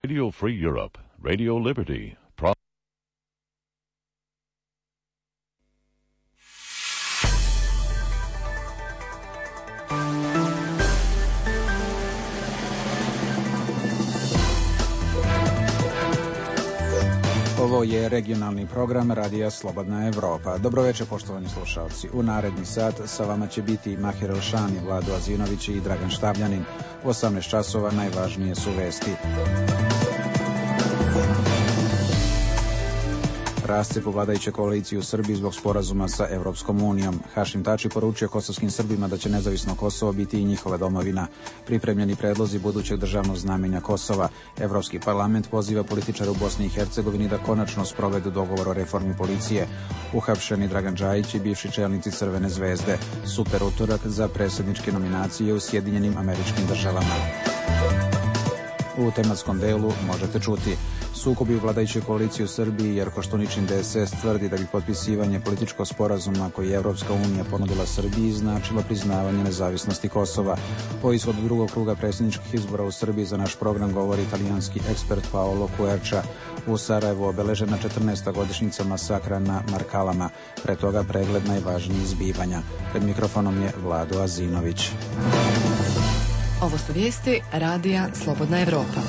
Radio Free Europe, Radio Liberty. Ovo je regionalni program Radija Slobodna Evropa. Dobroveče, poštovani slušalci. U naredni sat sa vama će biti Mahir Elšani, Vlado Azinović i Dragan Štavljanin. U 18 časova najvažnije su vesti. Rascep u vladajuće koalicije u Srbiji zbog sporazuma sa Evropskom unijom. Hašim Tači poručio kosovskim Srbima da će nezavisno Kosovo biti i njihova domovina. Pripremljeni predlozi budućeg državnog znamenja Kosova. Evropski parlament poziva političare u Bosni i Hercegovini da konačno sprovedu dogovor o reformi policije. Uhapšeni Dragan Džajić i bivši čelnici Crvene zvezde. Super utorak za predsjedničke nominacije u Sjedinjenim Američkim Državama. U tematskom delu možete čuti sukobi u vladajućoj koaliciji u Srbiji, jer Koštuničin DSS tvrdi da bi potpisivanje političkog sporazuma koji je Evropska unija ponudila Srbiji značilo priznavanje nezavisnosti Kosova. Po ishodu drugog kruga predsjedničkih izbora u Srbiji za naš program govori italijanski ekspert Paolo Quercia. U Sarajevu obeležena 14. godišnjica masakra na Markalama. Pre toga pregled najvažnijih zbivanja. Pred mikrofonom je Vlado Azinović. Ovo su vijesti Radija Slobodna Evropa.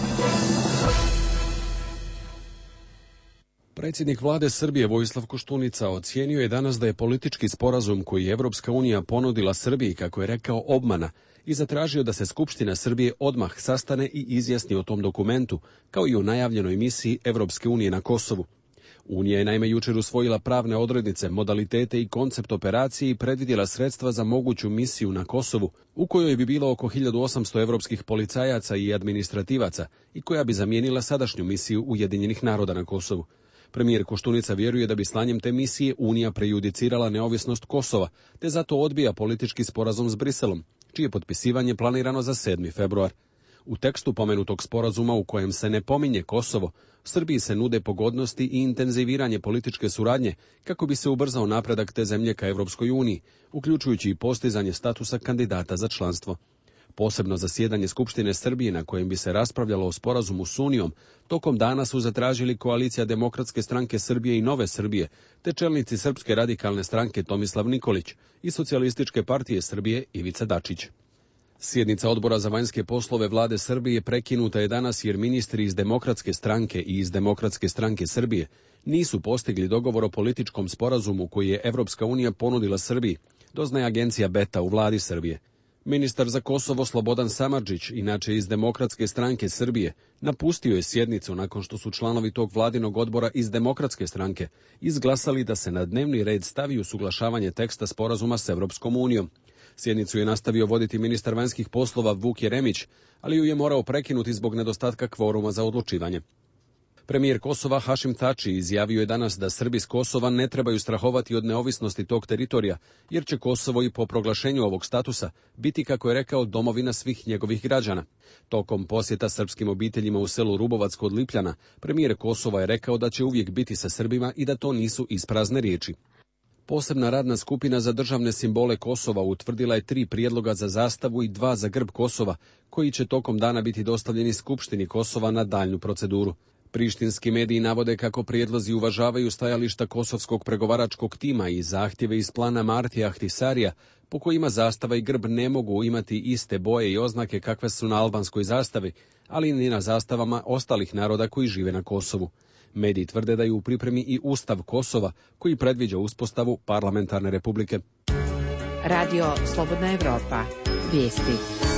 Predsjednik vlade Srbije Vojislav Koštunica ocijenio je danas da je politički sporazum koji je Evropska unija ponudila Srbiji, kako je rekao, obmana, i zatražio da se Skupština Srbije odmah sastane i izjasni o tom dokumentu, kao i o najavljenoj misiji Evropske unije na Kosovu. Unija je naime jučer usvojila pravne odrednice, modalitete i koncept operacije i predvidjela sredstva za moguću misiju na Kosovu, u kojoj bi bilo oko 1800 evropskih policajaca i administrativaca i koja bi zamijenila sadašnju misiju Ujedinjenih naroda na Kosovu. Premijer Koštunica vjeruje da bi slanjem te misije Unija prejudicirala neovisnost Kosova, te zato odbija politički sporazum s Briselom, čije potpisivanje planirano za 7. februar. U tekstu pomenutog sporazuma, u kojem se ne pominje Kosovo, Srbiji se nude pogodnosti i intenziviranje političke suradnje kako bi se ubrzao napredak te zemlje ka Evropskoj uniji, uključujući i postizanje statusa kandidata za članstvo. Posebno zasjedanje Skupštine Srbije na kojem bi se raspravljalo o sporazumu s Unijom tokom dana su zatražili koalicija Demokratske stranke Srbije i Nove Srbije, te čelnici Srpske radikalne stranke Tomislav Nikolić i Socijalističke partije Srbije Ivica Dačić. Sjednica Odbora za vanjske poslove vlade Srbije prekinuta je danas jer ministri iz Demokratske stranke i iz Demokratske stranke Srbije nisu postigli dogovor o političkom sporazumu koji je Evropska unija ponudila Srbiji, doznaje agencija Beta u vladi Srbije. Ministar za Kosovo Slobodan Samardžić, inače iz Demokratske stranke Srbije, napustio je sjednicu nakon što su članovi tog vladinog odbora iz Demokratske stranke izglasali da se na dnevni red stavi usuglašavanje teksta sporazuma s Evropskom unijom. Sjednicu je nastavio voditi ministar vanjskih poslova Vuk Jeremić, ali ju je morao prekinuti zbog nedostatka kvoruma za odlučivanje. Premijer Kosova Hašim Tači izjavio je danas da Srbi s Kosova ne trebaju strahovati od neovisnosti tog teritorija, jer će Kosovo i po proglašenju ovog statusa biti, kako je rekao, domovina svih njegovih građana. Tokom posjeta srpskim obiteljima u selu Rubovac kod Lipljana, premijer Kosova je rekao da će uvijek biti sa Srbima i da to nisu isprazne riječi. Posebna radna skupina za državne simbole Kosova utvrdila je 3 prijedloga za zastavu i 2 za grb Kosova, koji će tokom dana biti dostavljeni Skupštini Kosova na daljnju proceduru. Prištinski mediji navode kako prijedlozi uvažavaju stajališta kosovskog pregovaračkog tima i zahtjeve iz plana Martija Ahtisarija, po kojima zastava i grb ne mogu imati iste boje i oznake kakve su na albanskoj zastavi, ali ni na zastavama ostalih naroda koji žive na Kosovu. Mediji tvrde da je u pripremi i Ustav Kosova, koji predviđa uspostavu parlamentarne republike. Radio Slobodna Evropa. Vijesti.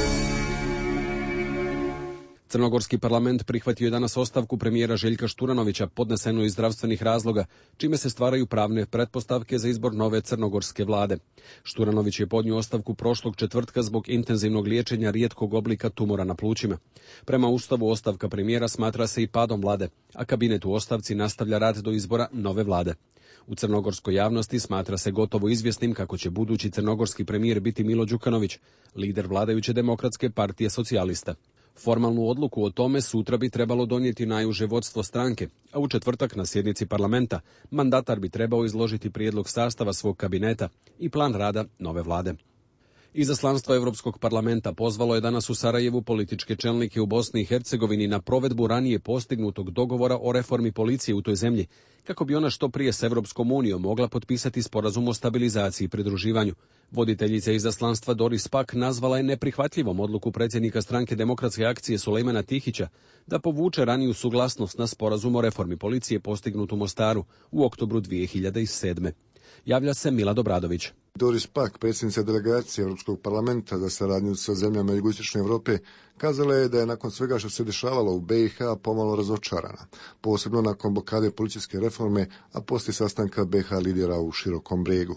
Crnogorski parlament prihvatio je danas ostavku premijera Željka Šturanovića podnesenu iz zdravstvenih razloga, čime se stvaraju pravne pretpostavke za izbor nove crnogorske vlade. Šturanović je podnio ostavku prošlog četvrtka zbog intenzivnog liječenja rijetkog oblika tumora na plućima. Prema Ustavu ostavka premijera smatra se i padom vlade, a kabinet u ostavci nastavlja rad do izbora nove vlade. U crnogorskoj javnosti smatra se gotovo izvjesnim kako će budući crnogorski premijer biti Milo Đukanović, lider vladajuće Demokratske partije socijalista. Formalnu odluku o tome sutra bi trebalo donijeti najuže vodstvo stranke, a u četvrtak na sjednici parlamenta mandatar bi trebao izložiti prijedlog sastava svog kabineta i plan rada nove vlade. Izaslanstvo Europskog parlamenta pozvalo je danas u Sarajevu političke čelnike u Bosni i Hercegovini na provedbu ranije postignutog dogovora o reformi policije u toj zemlji, kako bi ona što prije s Europskom unijom mogla potpisati sporazum o stabilizaciji i pridruživanju. Voditeljica izaslanstva Doris Pack nazvala je neprihvatljivom odluku predsjednika stranke Demokratske akcije Sulejmana Tihića da povuče raniju suglasnost na sporazum o reformi policije postignut u Mostaru u oktobru 2007. Javlja se Mila Dobradović. Doris Pack, predsjednica delegacije Europskog parlamenta za saradnju sa zemljama jugoistočne Europe, kazala je da je nakon svega što se dešavalo u BiH pomalo razočarana, posebno nakon blokade policijske reforme, a poslije sastanka BiH lidera u Širokom Brijegu.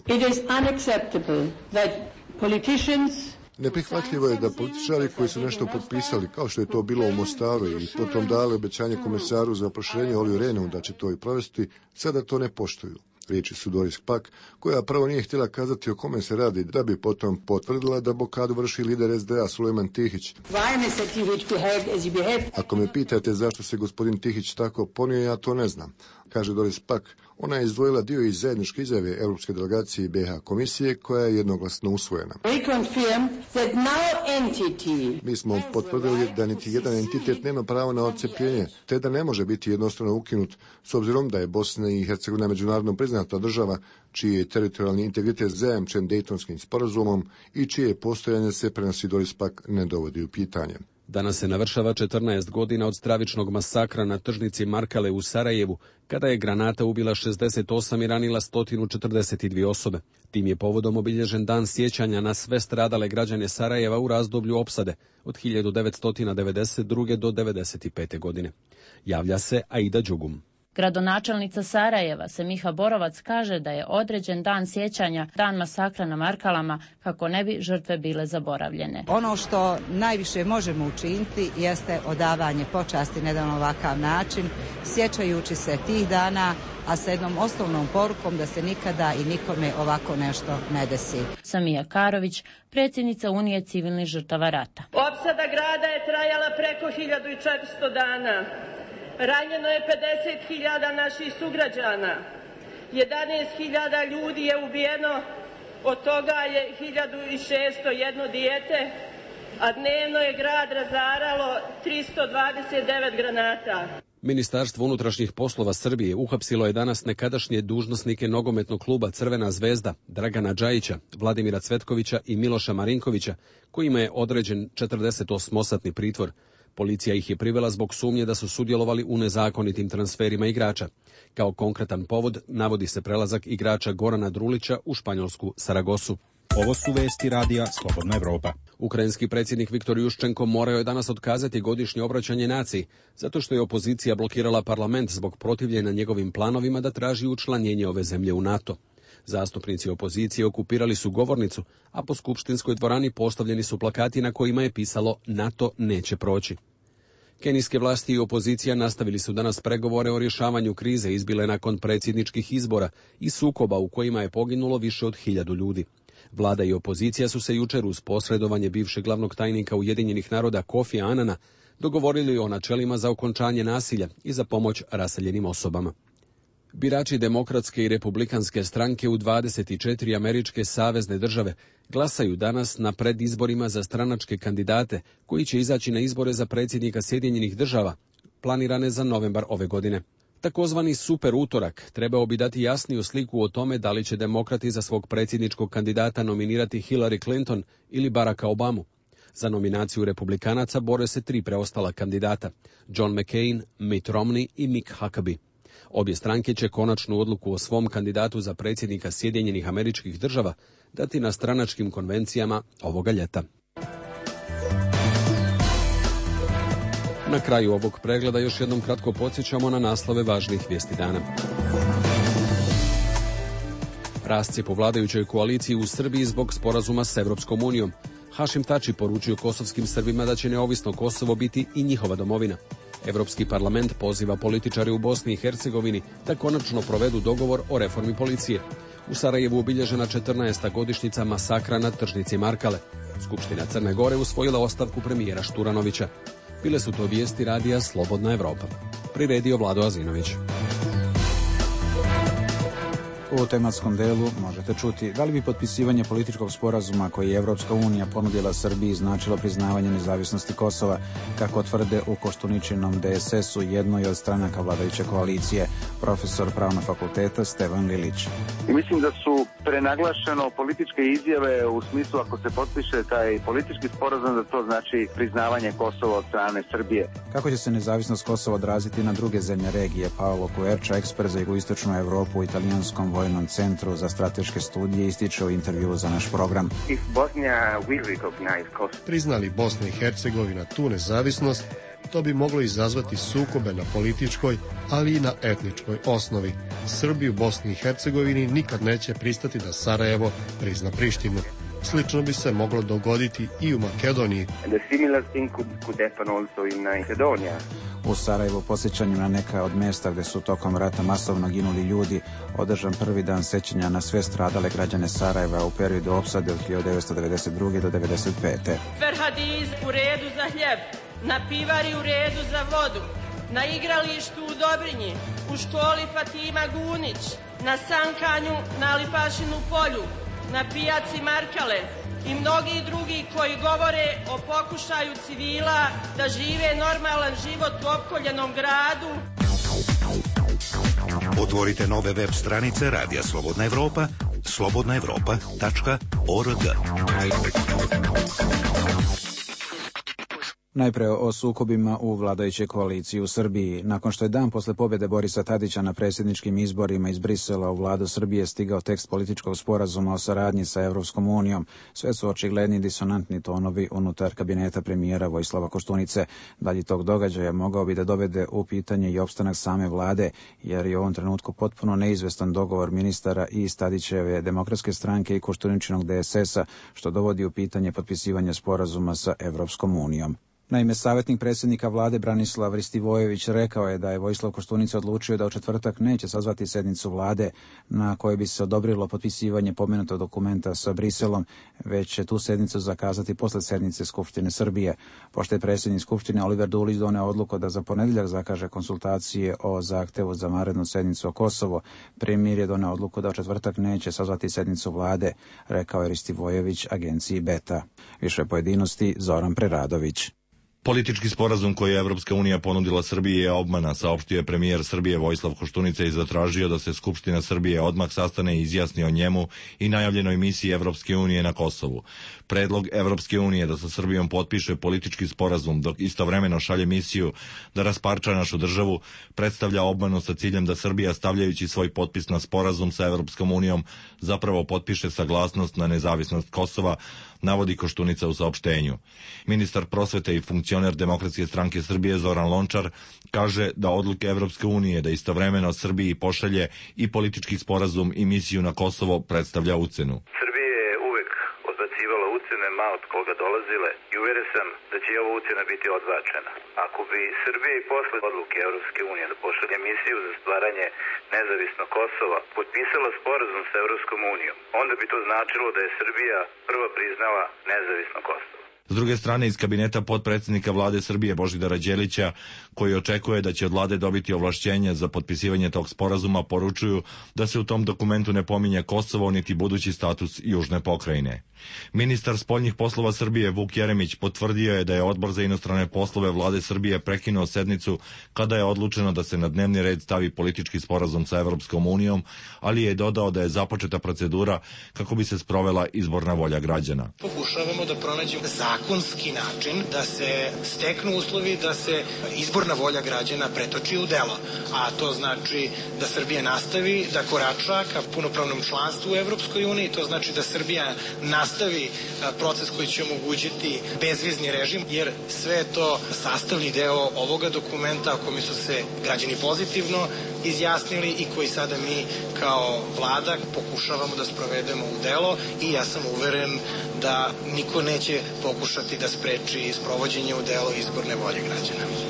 Neprihvatljivo je da političari koji su nešto potpisali, kao što je to bilo u Mostaru i potom dali obećanje komisaru za proširenje Oliju Rehnu da će to i provesti, sada to ne poštuju. Riječi su Doris Pack, koja prvo nije htjela kazati o kome se radi, da bi potom potvrdila da blokadu vrši lider SDA Sulejman Tihić. Ako me pitate zašto se gospodin Tihić tako ponio, ja to ne znam, kaže Doris Pack. Ona je izdvojila dio iz zajedničke izjave Europske delegacije i BiH komisije koja je jednoglasno usvojena. Mi smo potvrdili da niti jedan entitet nema pravo na odcepljenje, te da ne može biti jednostrano ukinut, s obzirom da je Bosna i Hercegovina međunarodno priznata država, čiji je teritorijalni integritet zajamčen Dejtonskim sporazumom i čije postojanje se, prenosi Doris Pack, ne dovodi u pitanje. Danas se navršava 14 godina od stravičnog masakra na tržnici Markale u Sarajevu, kada je granata ubila 68 i ranila 142 osobe. Tim je povodom obilježen dan sjećanja na sve stradale građane Sarajeva u razdoblju opsade od 1992. do 1995. godine. Javlja se Aida Đugum. Gradonačelnica Sarajeva, Semiha Borovac, kaže da je određen dan sjećanja, dan masakra na Markalama, kako ne bi žrtve bile zaboravljene. Ono što najviše možemo učiniti jeste odavanje počasti na jedan ovakav način, sjećajući se tih dana, a sa jednom osnovnom porukom da se nikada i nikome ovako nešto ne desi. Samija Karović, predsjednica Unije civilnih žrtava rata. Opsada grada je trajala preko 1400 dana. Ranjeno je 50.000 naših sugrađana, 11.000 ljudi je ubijeno, od toga je 1.600 jedno dijete, a dnevno je grad razaralo 329 granata. Ministarstvo unutrašnjih poslova Srbije uhapsilo je danas nekadašnje dužnosnike nogometnog kluba Crvena zvezda, Dragana Džajića, Vladimira Cvetkovića i Miloša Marinkovića, kojima je određen 48-satni pritvor. Policija ih je privela zbog sumnje da su sudjelovali u nezakonitim transferima igrača. Kao konkretan povod navodi se prelazak igrača Gorana Drulića u španjolsku Saragosu. Ovo su vesti radija Slobodna Evropa. Ukrajinski predsjednik Viktor Juščenko morao je danas otkazati godišnje obraćanje naciji, zato što je opozicija blokirala parlament zbog protivljenja njegovim planovima da traži učlanjenje ove zemlje u NATO. Zastupnici opozicije okupirali su govornicu, a po skupštinskoj dvorani postavljeni su plakati na kojima je pisalo NATO neće proći. Kenijske vlasti i opozicija nastavili su danas pregovore o rješavanju krize izbile nakon predsjedničkih izbora i sukoba u kojima je poginulo više od 1000 ljudi. Vlada i opozicija su se jučer uz posredovanje bivšeg glavnog tajnika Ujedinjenih naroda Kofija Anana dogovorili o načelima za okončanje nasilja i za pomoć raseljenim osobama. Birači demokratske i republikanske stranke u 24 američke savezne države glasaju danas na predizborima za stranačke kandidate koji će izaći na izbore za predsjednika Sjedinjenih država, planirane za novembar ove godine. Takozvani super utorak trebao bi dati jasniju sliku o tome da li će demokrati za svog predsjedničkog kandidata nominirati Hillary Clinton ili Baracka Obamu. Za nominaciju republikanaca bore se 3 preostala kandidata, John McCain, Mitt Romney i Mick Huckabee. Obje stranke će konačnu odluku o svom kandidatu za predsjednika Sjedinjenih američkih država dati na stranačkim konvencijama ovoga ljeta. Na kraju ovog pregleda još jednom kratko podsjećamo na naslove važnih vijesti dana. Rascjep u vladajućoj koaliciji u Srbiji zbog sporazuma s Evropskom unijom. Hašim Tači poručio kosovskim Srbima da će neovisno Kosovo biti i njihova domovina. Evropski parlament poziva političare u Bosni i Hercegovini da konačno provedu dogovor o reformi policije. U Sarajevu obilježena 14. godišnjica masakra na tržnici Markale. Skupština Crne Gore usvojila ostavku premijera Šturanovića. Bile su to vijesti radija Slobodna Evropa. Priredio Vlado Azinović. U tematskom delu možete čuti da li bi potpisivanje političkog sporazuma koji je Evropska unija ponudila Srbiji značilo priznavanje nezavisnosti Kosova, kako tvrde u Koštuničinom DSS-u, jednoj od stranaka vladajuće koalicije, profesor Pravnog fakulteta Stevan Lilić. Mislim da su prenaglašeno političke izjave u smislu ako se potpiše taj politički sporazum da to znači priznavanje Kosova od strane Srbije. Kako će se nezavisnost Kosova odraziti na druge zemlje regije? Paolo Kuerča, ekspert za jugoistočnu Evropu u Italijanskom vojnom centru za strateške studije, ističe u intervjuu za naš program. Priznali Bosna i Hercegovina tu nezavisnost, to bi moglo izazvati sukobe na političkoj, ali i na etničkoj osnovi. Srbi u Bosni i Hercegovini nikad neće pristati da Sarajevo prizna Prištinu. Slično bi se moglo dogoditi i u Makedoniji. U Sarajevu posjećanju na neka od mjesta gdje su tokom rata masovno ginuli ljudi održan prvi dan sećanja na sve stradale građane Sarajeva u periodu opsade od 1992. do 1995. Ferhadiz u redu za hljeb, na pivari u redu za vodu, na igralištu u Dobrinji, u školi Fatima Gunić, na sankanju na Lipašinu polju, na pijaci Markale i mnogi drugi koji govore o pokušaju civila da žive normalan život u opkoljenom gradu. Otvorite nove web stranice Radija Slobodna Evropa, slobodnaevropa.org. Najpre o sukobima u vladajućoj koaliciji u Srbiji. Nakon što je dan posle pobjede Borisa Tadića na predsjedničkim izborima iz Brisela u vladu Srbije stigao tekst političkog sporazuma o saradnji sa Evropskom unijom, sve su očigledni disonantni tonovi unutar kabineta premijera Vojislava Koštunice. Dalje tog događaja mogao bi da dovede u pitanje i opstanak same vlade, jer je u ovom trenutku potpuno neizvestan dogovor ministara i Tadićeve Demokratske stranke i Koštuničinog DSS-a, što dovodi u pitanje potpisivanje sporazuma sa Evropskom unijom. Naime, savjetnik predsjednika vlade Branislav Ristivojević rekao je da je Vojislav Koštunica odlučio da u četvrtak neće sazvati sednicu vlade na kojoj bi se odobrilo potpisivanje pomenutog dokumenta sa Briselom, već će tu sednicu zakazati posle sednice Skupštine Srbije. Pošto je predsjednik Skupštine Oliver Dulić doneo odluku da za ponedjeljak zakaže konsultacije o zahtevu za vanrednu sednicu o Kosovo, premijer je doneo odluku da u četvrtak neće sazvati sednicu vlade, rekao je Ristivojević agenciji Beta. Više pojedinosti Zoran Preradović. Politički sporazum koji je Evropska unija ponudila Srbiji je obmana, saopštio je premijer Srbije Vojislav Koštunica i zatražio da se Skupština Srbije odmah sastane i izjasni o njemu i najavljenoj misiji Evropske unije na Kosovu. Predlog Evropske unije da sa Srbijom potpiše politički sporazum dok istovremeno šalje misiju da rasparča našu državu predstavlja obmanu sa ciljem da Srbija, stavljajući svoj potpis na sporazum sa Evropskom unijom, zapravo potpiše saglasnost na nezavisnost Kosova, navodi Koštunica u saopštenju. Ministar prosvete i funkcioner Demokratske stranke Srbije Zoran Lončar kaže da odluke Evropske unije da istovremeno Srbiji pošalje i politički sporazum i misiju na Kosovo predstavlja ucenu. Srbija je uvek odbacivala ucene ma od koga dolazile i uveren sam da će ova ucena biti odbačena. Ako bi Srbija i posle odluke Evropske unije da pošalje misiju za stvaranje nezavisnog Kosova potpisala sporazum sa Evropskom unijom, onda bi to značilo da je Srbija prva priznala nezavisno Kosovo. S druge strane, iz kabineta potpredsjednika vlade Srbije Božidara Đelića, koji očekuje da će od vlade dobiti ovlašćenje za potpisivanje tog sporazuma, poručuju da se u tom dokumentu ne pominje Kosovo niti budući status južne pokrajine. Ministar spoljnih poslova Srbije Vuk Jeremić potvrdio je da je Odbor za inostrane poslove vlade Srbije prekinuo sednicu kada je odlučeno da se na dnevni red stavi politički sporazum sa Evropskom unijom, ali je dodao da je započeta procedura kako bi se sprovela izborna volja građana. Pokušavamo da pronađemo zakonski način da se steknu uslovi da se izborna volja građana pretoči u delo, a to znači da Srbija nastavi da korača ka punopravnom članstvu u Evropskoj uniji, to znači da Srbija nastavi proces koji će omogućiti bezvizni režim, jer sve je to sastavni deo ovoga dokumenta o kome su se građani pozitivno izjasnili i koji sada mi kao vlada pokušavamo da sprovedemo u delo i ja sam uveren da niko neće pokušati da spreči sprovođenje u delo izborne volje građana.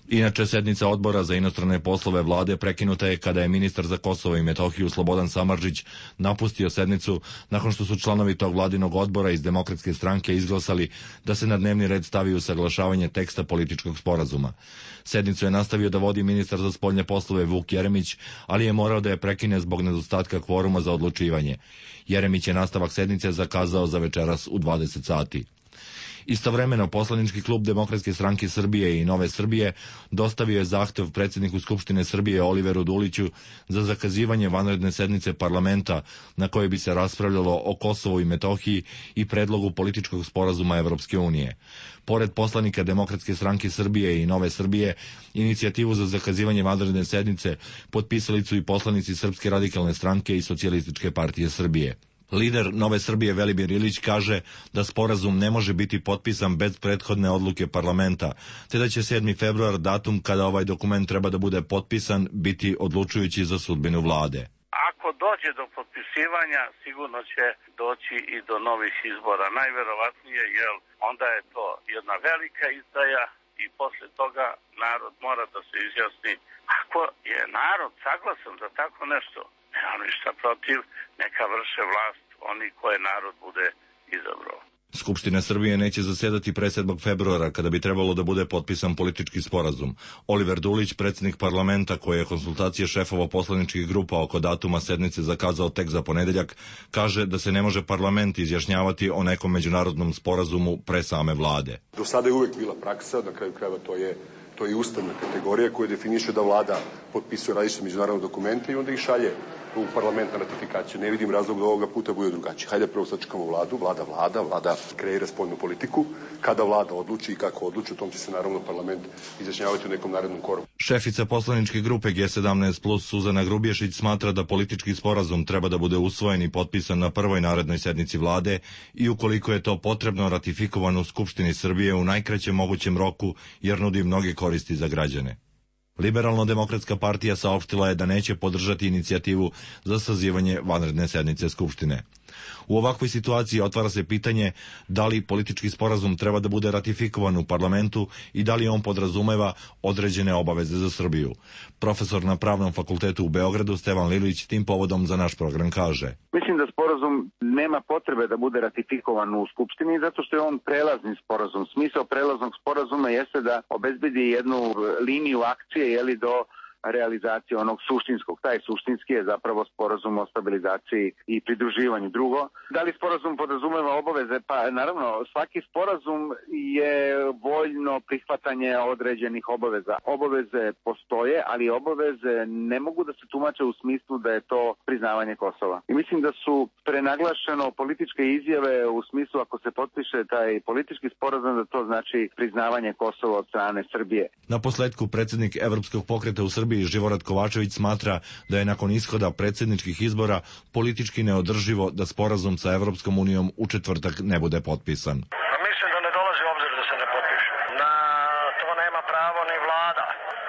Inače, sednica odbora za inostrane poslove vlade prekinuta je kada je ministar za Kosovo i Metohiju Slobodan Samardžić napustio sednicu nakon što su članovi tog vladinog odbora iz Demokratske stranke izglasali da se na dnevni red stavi usaglašavanje teksta političkog sporazuma. Sednicu je nastavio da vodi ministar za spoljne poslove Vuk Jeremić, ali je morao da je prekine zbog nedostatka kvoruma za odlučivanje. Jeremić je nastavak sednice zakazao za večeras u 20 sati. Istovremeno, poslanički klub Demokratske stranke Srbije i Nove Srbije dostavio je zahtev predsjedniku Skupštine Srbije Oliveru Duliću za zakazivanje vanredne sednice parlamenta na kojoj bi se raspravljalo o Kosovu i Metohiji i predlogu političkog sporazuma Evropske unije. Pored poslanika Demokratske stranke Srbije i Nove Srbije, inicijativu za zakazivanje vanredne sednice potpisali su i poslanici Srpske radikalne stranke i Socijalističke partije Srbije. Lider Nove Srbije Velibir Ilić kaže da sporazum ne može biti potpisan bez prethodne odluke parlamenta, te da će 7. februar, datum kada ovaj dokument treba da bude potpisan, biti odlučujući za sudbinu vlade. Ako dođe do potpisivanja, sigurno će doći i do novih izbora. Najverovatnije, jer onda je to jedna velika izdaja i posle toga narod mora da se izjasni. Ako je narod saglasan za tako nešto, nemam ništa protiv, neka vrše vlast oni koje narod bude izabrao. Skupština Srbije neće zasedati pre 7. februara, kada bi trebalo da bude potpisan politički sporazum. Oliver Dulić, predsjednik parlamenta, koji je konsultacije šefova poslaničkih grupa oko datuma sednice zakazao tek za ponedeljak, kaže da se ne može parlament izjašnjavati o nekom međunarodnom sporazumu pre same vlade. Do sada je uvek bila praksa, na kraju krajeva to je ustavna kategorija koja definiše da vlada potpisuje različite međunarodne dokumente i onda ih šalje u parlament na ratifikaciju. Ne vidim razlog da ovoga puta bude drugačije. Hajde prvo sačekamo vladu, vlada kreira spoljnu politiku. Kada vlada odluči i kako odluči, o tom će se naravno parlament izjašnjavati u nekom narednom koraku. Šefica poslaničke grupe G17+ Suzana Grubješić smatra da politički sporazum treba da bude usvojen i potpisan na prvoj narednoj sednici vlade i ukoliko je to potrebno ratifikovan u Skupštini Srbije u najkraćem mogućem roku, jer nudi mnoge koristi za građane. Liberalno-demokratska partija saopštila je da neće podržati inicijativu za sazivanje vanredne sednice Skupštine. U ovakvoj situaciji otvara se pitanje da li politički sporazum treba da bude ratifikovan u parlamentu i da li on podrazumeva određene obaveze za Srbiju. Profesor na Pravnom fakultetu u Beogradu Stevan Lilić tim povodom za naš program kaže: Mislim da sporazum nema potrebe da bude ratifikovan u Skupštini zato što je on prelazni sporazum. Smisao prelaznog sporazuma jeste da obezbedi jednu liniju akcije do realizacije onog suštinskog. Taj suštinski je zapravo sporazum o stabilizaciji i pridruživanju. Drugo, da li sporazum podrazumeva obaveze? Pa naravno, svaki sporazum je voljno prihvatanje određenih obaveza. Obaveze postoje, ali obaveze ne mogu da se tumače u smislu da je to priznavanje Kosova. I mislim da su prenaglašeno političke izjave u smislu ako se potpiše taj politički sporazum da to znači priznavanje Kosova od strane Srbije. Na posledku predsjednik Evropskog pokreta u Srbiji Živorad Kovačević smatra da je nakon ishoda predsjedničkih izbora politički neodrživo da sporazum sa Evropskom unijom u četvrtak ne bude potpisan. Mislim da ne dolazi u obzir da se ne potpiše. Na to nema pravo ni vlada.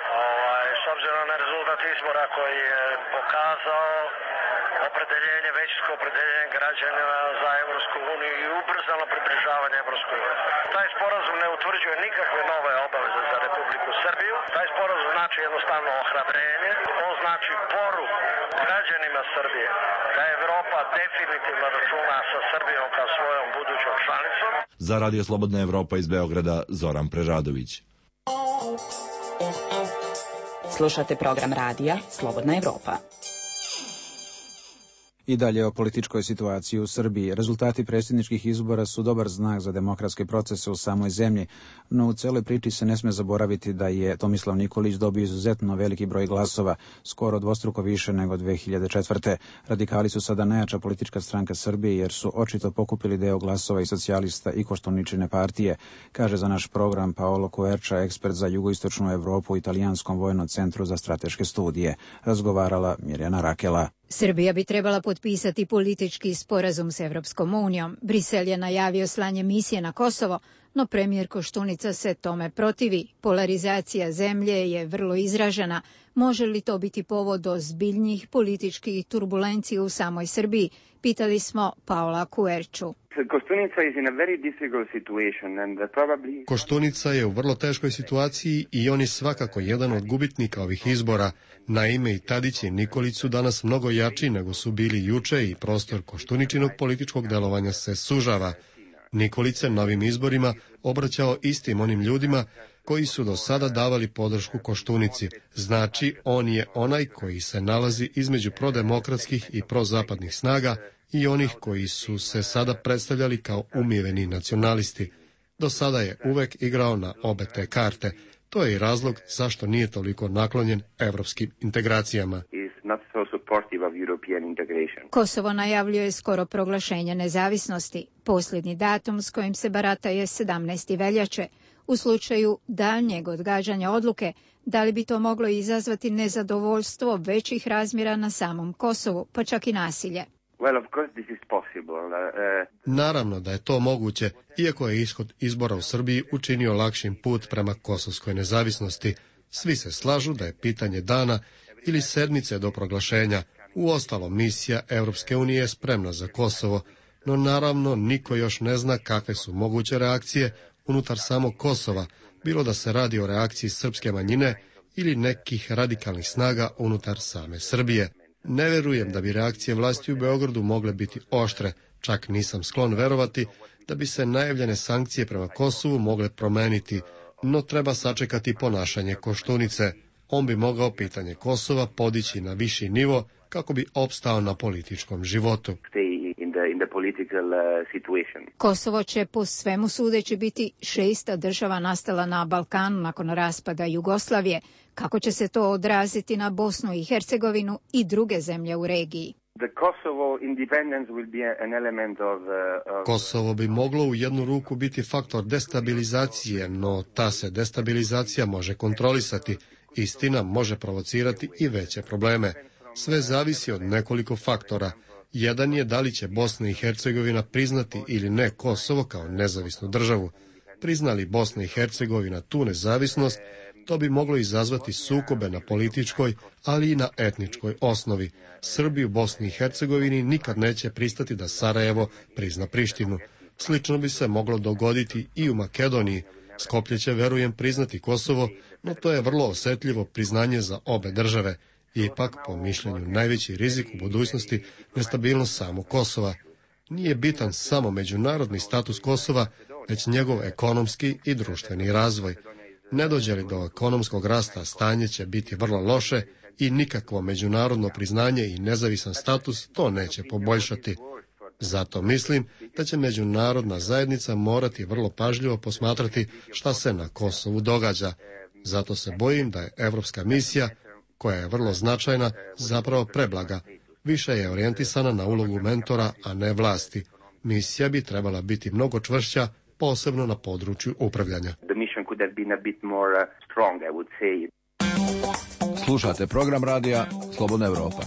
S obzirom na rezultat izbora koji je pokazao većinsko opredeljenje građana za Evropsku uniju i ubrzano približavanje Evropskoj uniji. Taj sporazum ne utvrđuje nikakve nove obaveze za Republiku Srbiju. Taj sporazum znači jednostavno ohrabrenje. On znači poruku građanima Srbije da Evropa definitivno računa sa Srbijom kao svojom budućom članicom. Za Radio Slobodna Evropa iz Beograda, Zoran Preradović. Slušate program radija Slobodna Evropa. I dalje o političkoj situaciji u Srbiji. Rezultati predsjedničkih izbora su dobar znak za demokratske procese u samoj zemlji, no u celoj priči se ne sme zaboraviti da je Tomislav Nikolić dobio izuzetno veliki broj glasova, skoro dvostruko više nego 2004. Radikali su sada najjača politička stranka Srbije jer su očito pokupili deo glasova i socijalista i Koštuničine partije, kaže za naš program Paolo Coerča, ekspert za jugoistočnu Evropu u Italijanskom vojnom centru za strateške studije. Razgovarala Mirjana Rakela. Srbija bi trebala potpisati politički sporazum s Evropskom unijom. Brisel je najavio slanje misije na Kosovo, no premijer Koštunica se tome protivi. Polarizacija zemlje je vrlo izražena. Može li to biti povod ozbiljnijih političkih turbulencija u samoj Srbiji? Pitali smo Paola Kuerču. Koštunica je u vrlo teškoj situaciji i on je svakako jedan od gubitnika ovih izbora. Naime, i Tadić i Nikolić su danas mnogo jači nego su bili juče i prostor Koštuničinog političkog delovanja se sužava. Nikolić se na ovim izborima obraćao istim onim ljudima koji su do sada davali podršku Koštunici. Znači, on je onaj koji se nalazi između prodemokratskih i prozapadnih snaga i onih koji su se sada predstavljali kao umiveni nacionalisti. Do sada je uvek igrao na obe te karte. To je i razlog zašto nije toliko naklonjen evropskim integracijama. Kosovo najavljuje skoro proglašenje nezavisnosti. Posljednji datum s kojim se barata je 17. veljače. U slučaju daljnjeg odgađanja odluke, da li bi to moglo izazvati nezadovoljstvo većih razmjera na samom Kosovu, pa čak i nasilje? Naravno da je to moguće, iako je ishod izbora u Srbiji učinio lakšim put prema kosovskoj nezavisnosti. Svi se slažu da je pitanje dana ili sedmice do proglašenja. Uostalom, misija Europske unije je spremna za Kosovo, no naravno niko još ne zna kakve su moguće reakcije unutar samog Kosova, bilo da se radi o reakciji srpske manjine ili nekih radikalnih snaga unutar same Srbije. Ne verujem da bi reakcije vlasti u Beogradu mogle biti oštre, čak nisam sklon verovati da bi se najavljene sankcije prema Kosovu mogle promeniti, no treba sačekati ponašanje Koštunice. On bi mogao pitanje Kosova podići na viši nivo kako bi opstao na političkom životu. Kosovo će po svemu sudeći biti 6. država nastala na Balkanu nakon raspada Jugoslavije. Kako će se to odraziti na Bosnu i Hercegovinu i druge zemlje u regiji? Kosovo bi moglo u jednu ruku biti faktor destabilizacije, no ta se destabilizacija može kontrolisati. Istina može provocirati i veće probleme. Sve zavisi od nekoliko faktora. Jedan je da li će Bosna i Hercegovina priznati ili ne Kosovo kao nezavisnu državu. Priznali Bosna i Hercegovina tu nezavisnost, to bi moglo izazvati sukobe na političkoj, ali i na etničkoj osnovi. Srbi u Bosni i Hercegovini nikad neće pristati da Sarajevo prizna Prištinu. Slično bi se moglo dogoditi i u Makedoniji. Skoplje će, verujem, priznati Kosovo, no to je vrlo osetljivo priznanje za obe države. Ipak, po mišljenju, najveći rizik u budućnosti nestabilnost samog Kosova. Nije bitan samo međunarodni status Kosova, već njegov ekonomski i društveni razvoj. Ne dođe li do ekonomskog rasta, stanje će biti vrlo loše i nikakvo međunarodno priznanje i nezavisan status to neće poboljšati. Zato mislim da će međunarodna zajednica morati vrlo pažljivo posmatrati šta se na Kosovu događa. Zato se bojim da je evropska misija, koja je vrlo značajna, zapravo preblaga. Više je orijentisana na ulogu mentora, a ne vlasti. Misija bi trebala biti mnogo čvršća, posebno na području upravljanja. Slušate program radija Slobodna Evropa.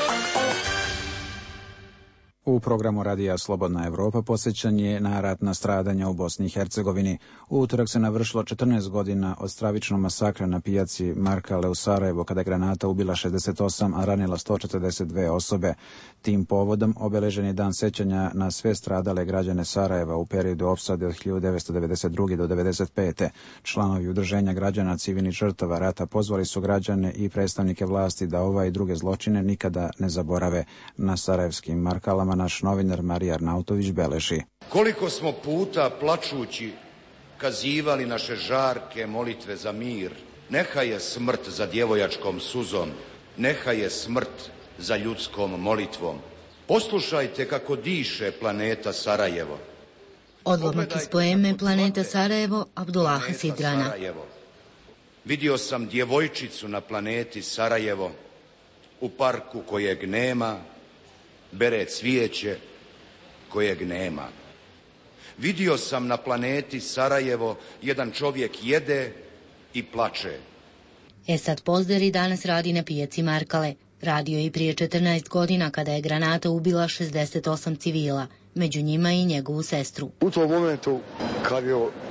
U programu radija Slobodna Evropa posjećan je na ratna stradanja u Bosni i Hercegovini. U utorak se navršilo 14 godina od stravičnog masakra na pijaci Markale u Sarajevo, kada je granata ubila 68, a ranila 142 osobe. Tim povodom obeležen je dan sećanja na sve stradale građane Sarajeva u periodu opsade od 1992. do 1995. Članovi udruženja građana civilnih žrtava rata pozvali su građane i predstavnike vlasti da i druge zločine nikada ne zaborave. Na sarajevskim Markalama naš novinar Marija Arnautović beleži. Koliko smo puta plačući kazivali naše žarke molitve za mir, neka je smrt za djevojačkom suzom, neka je smrt za ljudskom molitvom. Poslušajte kako diše planeta Sarajevo. Odlomak iz poeme Planeta Sarajevo Abdullaha Sidrana. Vidio sam djevojčicu na planeti Sarajevo, u parku kojeg nema, bere cvijeće kojeg nema. Vidio sam na planeti Sarajevo jedan čovjek jede i plače. Esad Pozderi danas radi na pijaci Markale. Radio je i prije 14 godina kada je granata ubila 68 civila, među njima i njegovu sestru. U tom momentu kad je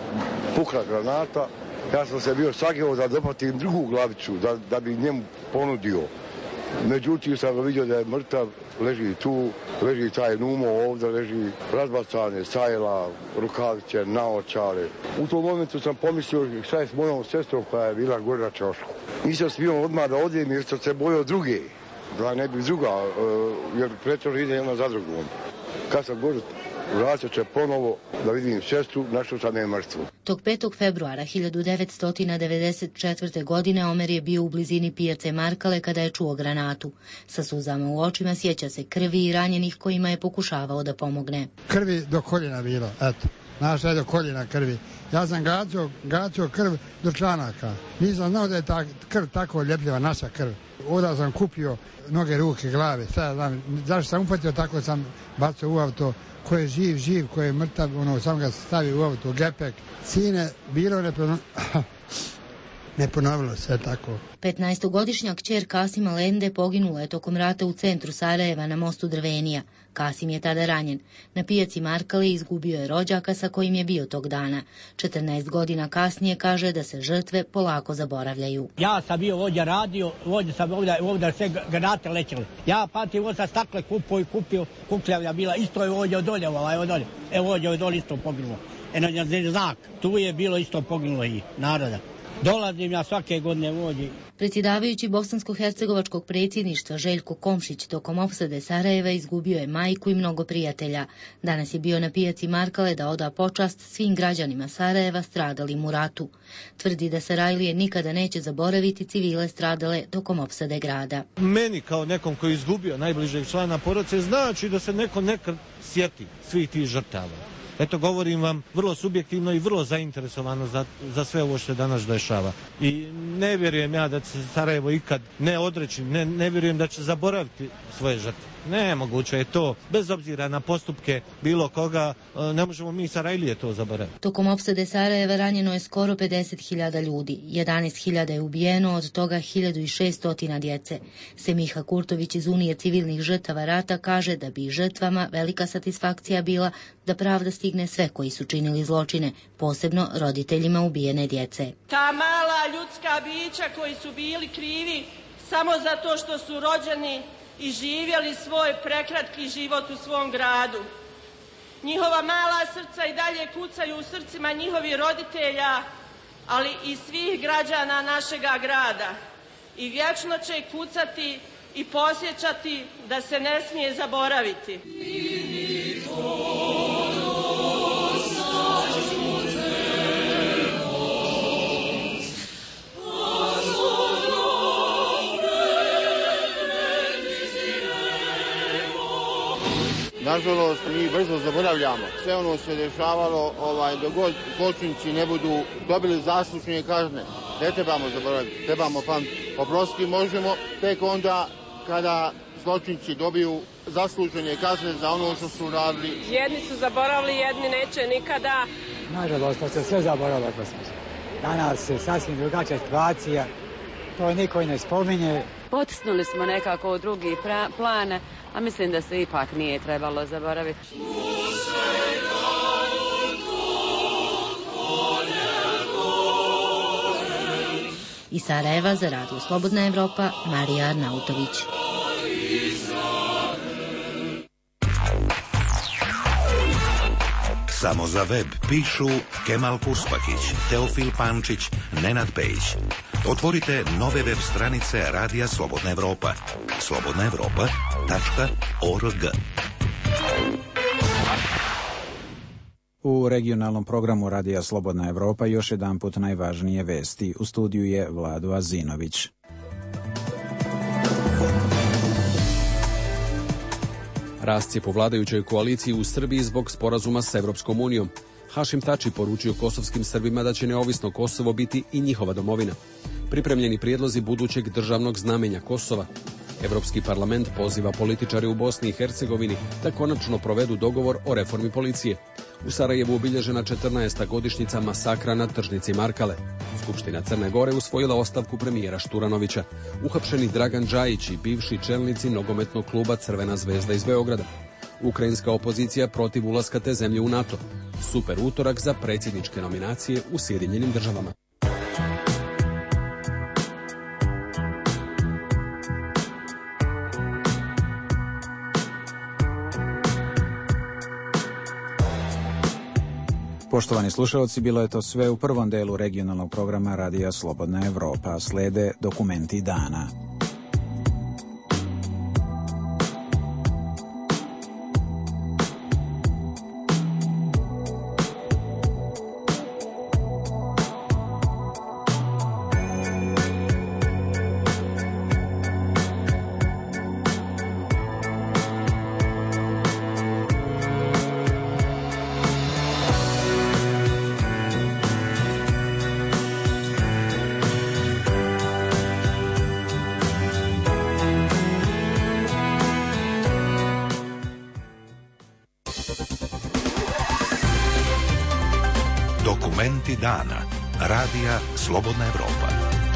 pukla granata. Ja sam se bio sageo da dopatim drugu glavicu, da bi njemu ponudio. Međutim sam vidio da je mrtav, leži tu, leži taj Numo ovdje, leži razbacane, sajla, rukavice, naočare. U tom momentu sam pomislio šta je s mojom sestrom koja je bila gore na ćošku. Nisam smio odmah da odem jer sam se bojao druge, da ne bi druga, jer prethodno ide jedna za drugom. Kad sam gore vraćao će ponovo da vidim sestru, našao sam je mrtvu. Tog 5. februara 1994. godine Omer je bio u blizini pijace Markale kada je čuo granatu. Sa suzama u očima sjeća se krvi i ranjenih kojima je pokušavao da pomogne. Krvi do koljena bilo, eto. Naša je do koljena krvi. Ja sam gacio krv do članaka. Nisam znao da je ta krv tako ljepljiva, naša krv. Onda sam kupio noge, ruke, glave. Zašto sam upatio, tako sam bacao u auto. Ko je živ, ko je mrtav, sam ga stavio u auto, gepek. Sine, bilo ne ponovilo se tako. 15-godišnja kćer Kasima Lende poginula je tokom rata u centru Sarajeva na mostu Drvenija. Kasim je tada ranjen. Na pijaci Markale izgubio je rođaka sa kojim je bio tog dana. 14 godina kasnije kaže da se žrtve polako zaboravljaju. Ja sam bio ovdje radio, ovdje sam ovdje sve granate lećele. Ja patim ovo sa stakle kupio, kukljavlja bila, isto je ovdje odolje. Evo ovdje odolje isto poginulo. Znak, tu je bilo isto poginulo i naroda. Dolazim ja svake godine ovdje. Predsjedavajući bosansko-hercegovačkog predsjedništva Željko Komšić tokom opsade Sarajeva izgubio je majku i mnogo prijatelja. Danas je bio na pijaci Markale da oda počast svim građanima Sarajeva stradalim u ratu. Tvrdi da Sarajlije nikada neće zaboraviti civile stradale tokom opsade grada. Meni kao nekom koji je izgubio najbližeg člana porodice znači da se neko nekad sjeti svih tih žrtava. Eto, govorim vam vrlo subjektivno i vrlo zainteresovano za sve ovo što se danas dešava. I ne vjerujem ja da će se Sarajevo ikad ne odreći, ne vjerujem da će zaboraviti svoje žrtve. Nemoguće je to, bez obzira na postupke bilo koga, ne možemo mi Sarajlije to zaboraviti. Tokom opsade Sarajeva ranjeno je skoro 50.000 ljudi, 11.000 je ubijeno, od toga 1.600 djece. Semiha Kurtović iz Unije civilnih žrtava rata kaže da bi žrtvama velika satisfakcija bila da pravda stigne sve koji su činili zločine, posebno roditeljima ubijene djece. Ta mala ljudska bića koji su bili krivi samo zato što su rođeni i živjeli svoj prekratki život u svom gradu. Njihova mala srca i dalje kucaju u srcima njihovih roditelja, ali i svih građana našega grada. I vječno će kucati i posjećati da se ne smije zaboraviti. Nažalost, mi brzo zaboravljamo. Sve ono se dešavalo, dok god zločinci ne budu dobili zaslužne kazne. Ne trebamo zaboraviti, trebamo pamtiti. Oprostiti možemo tek onda kada zločinci dobiju zaslužene kazne za ono što su radili. Jedni su zaboravili, jedni neće nikada. Nažalost, to se sve zaboravilo. Danas je sasvim drugačija situacija. To niko i ne spominje. Potisnuli smo nekako u drugi plan, a mislim da se ipak nije trebalo zaboraviti. Iz Sarajeva za Radio Slobodna Evropa, Marija Arnautović. Samo za web pišu Kemal Purspakić, Teofil Pančić, Nenad Pejić. Otvorite nove web stranice Radija Slobodna Evropa. slobodnaevropa.org. U regionalnom programu Radija Slobodna Evropa još jedanput najvažnije vesti. U studiju je Vlado Azinović. Rascijep u vladajućoj koaliciji u Srbiji zbog sporazuma s Evropskom unijom. Hašim Tači poručio kosovskim Srbima da će neovisno Kosovo biti i njihova domovina. Pripremljeni prijedlozi budućeg državnog znamenja Kosova. Evropski parlament poziva političare u Bosni i Hercegovini da konačno provedu dogovor o reformi policije. U Sarajevu obilježena 14. godišnjica masakra na tržnici Markale. Skupština Crne Gore usvojila ostavku premijera Šturanovića. Uhapšeni Dragan Džajić i bivši čelnici nogometnog kluba Crvena zvezda iz Beograda. Ukrajinska opozicija protiv ulaska te zemlje u NATO. Super utorak za predsjedničke nominacije u Sjedinjenim Državama. Poštovani slušalci, bilo je to sve u prvom delu regionalnog programa Radija Slobodna Evropa. Slede dokumenti dana. Dokumenti dana. Radija Slobodna Evropa.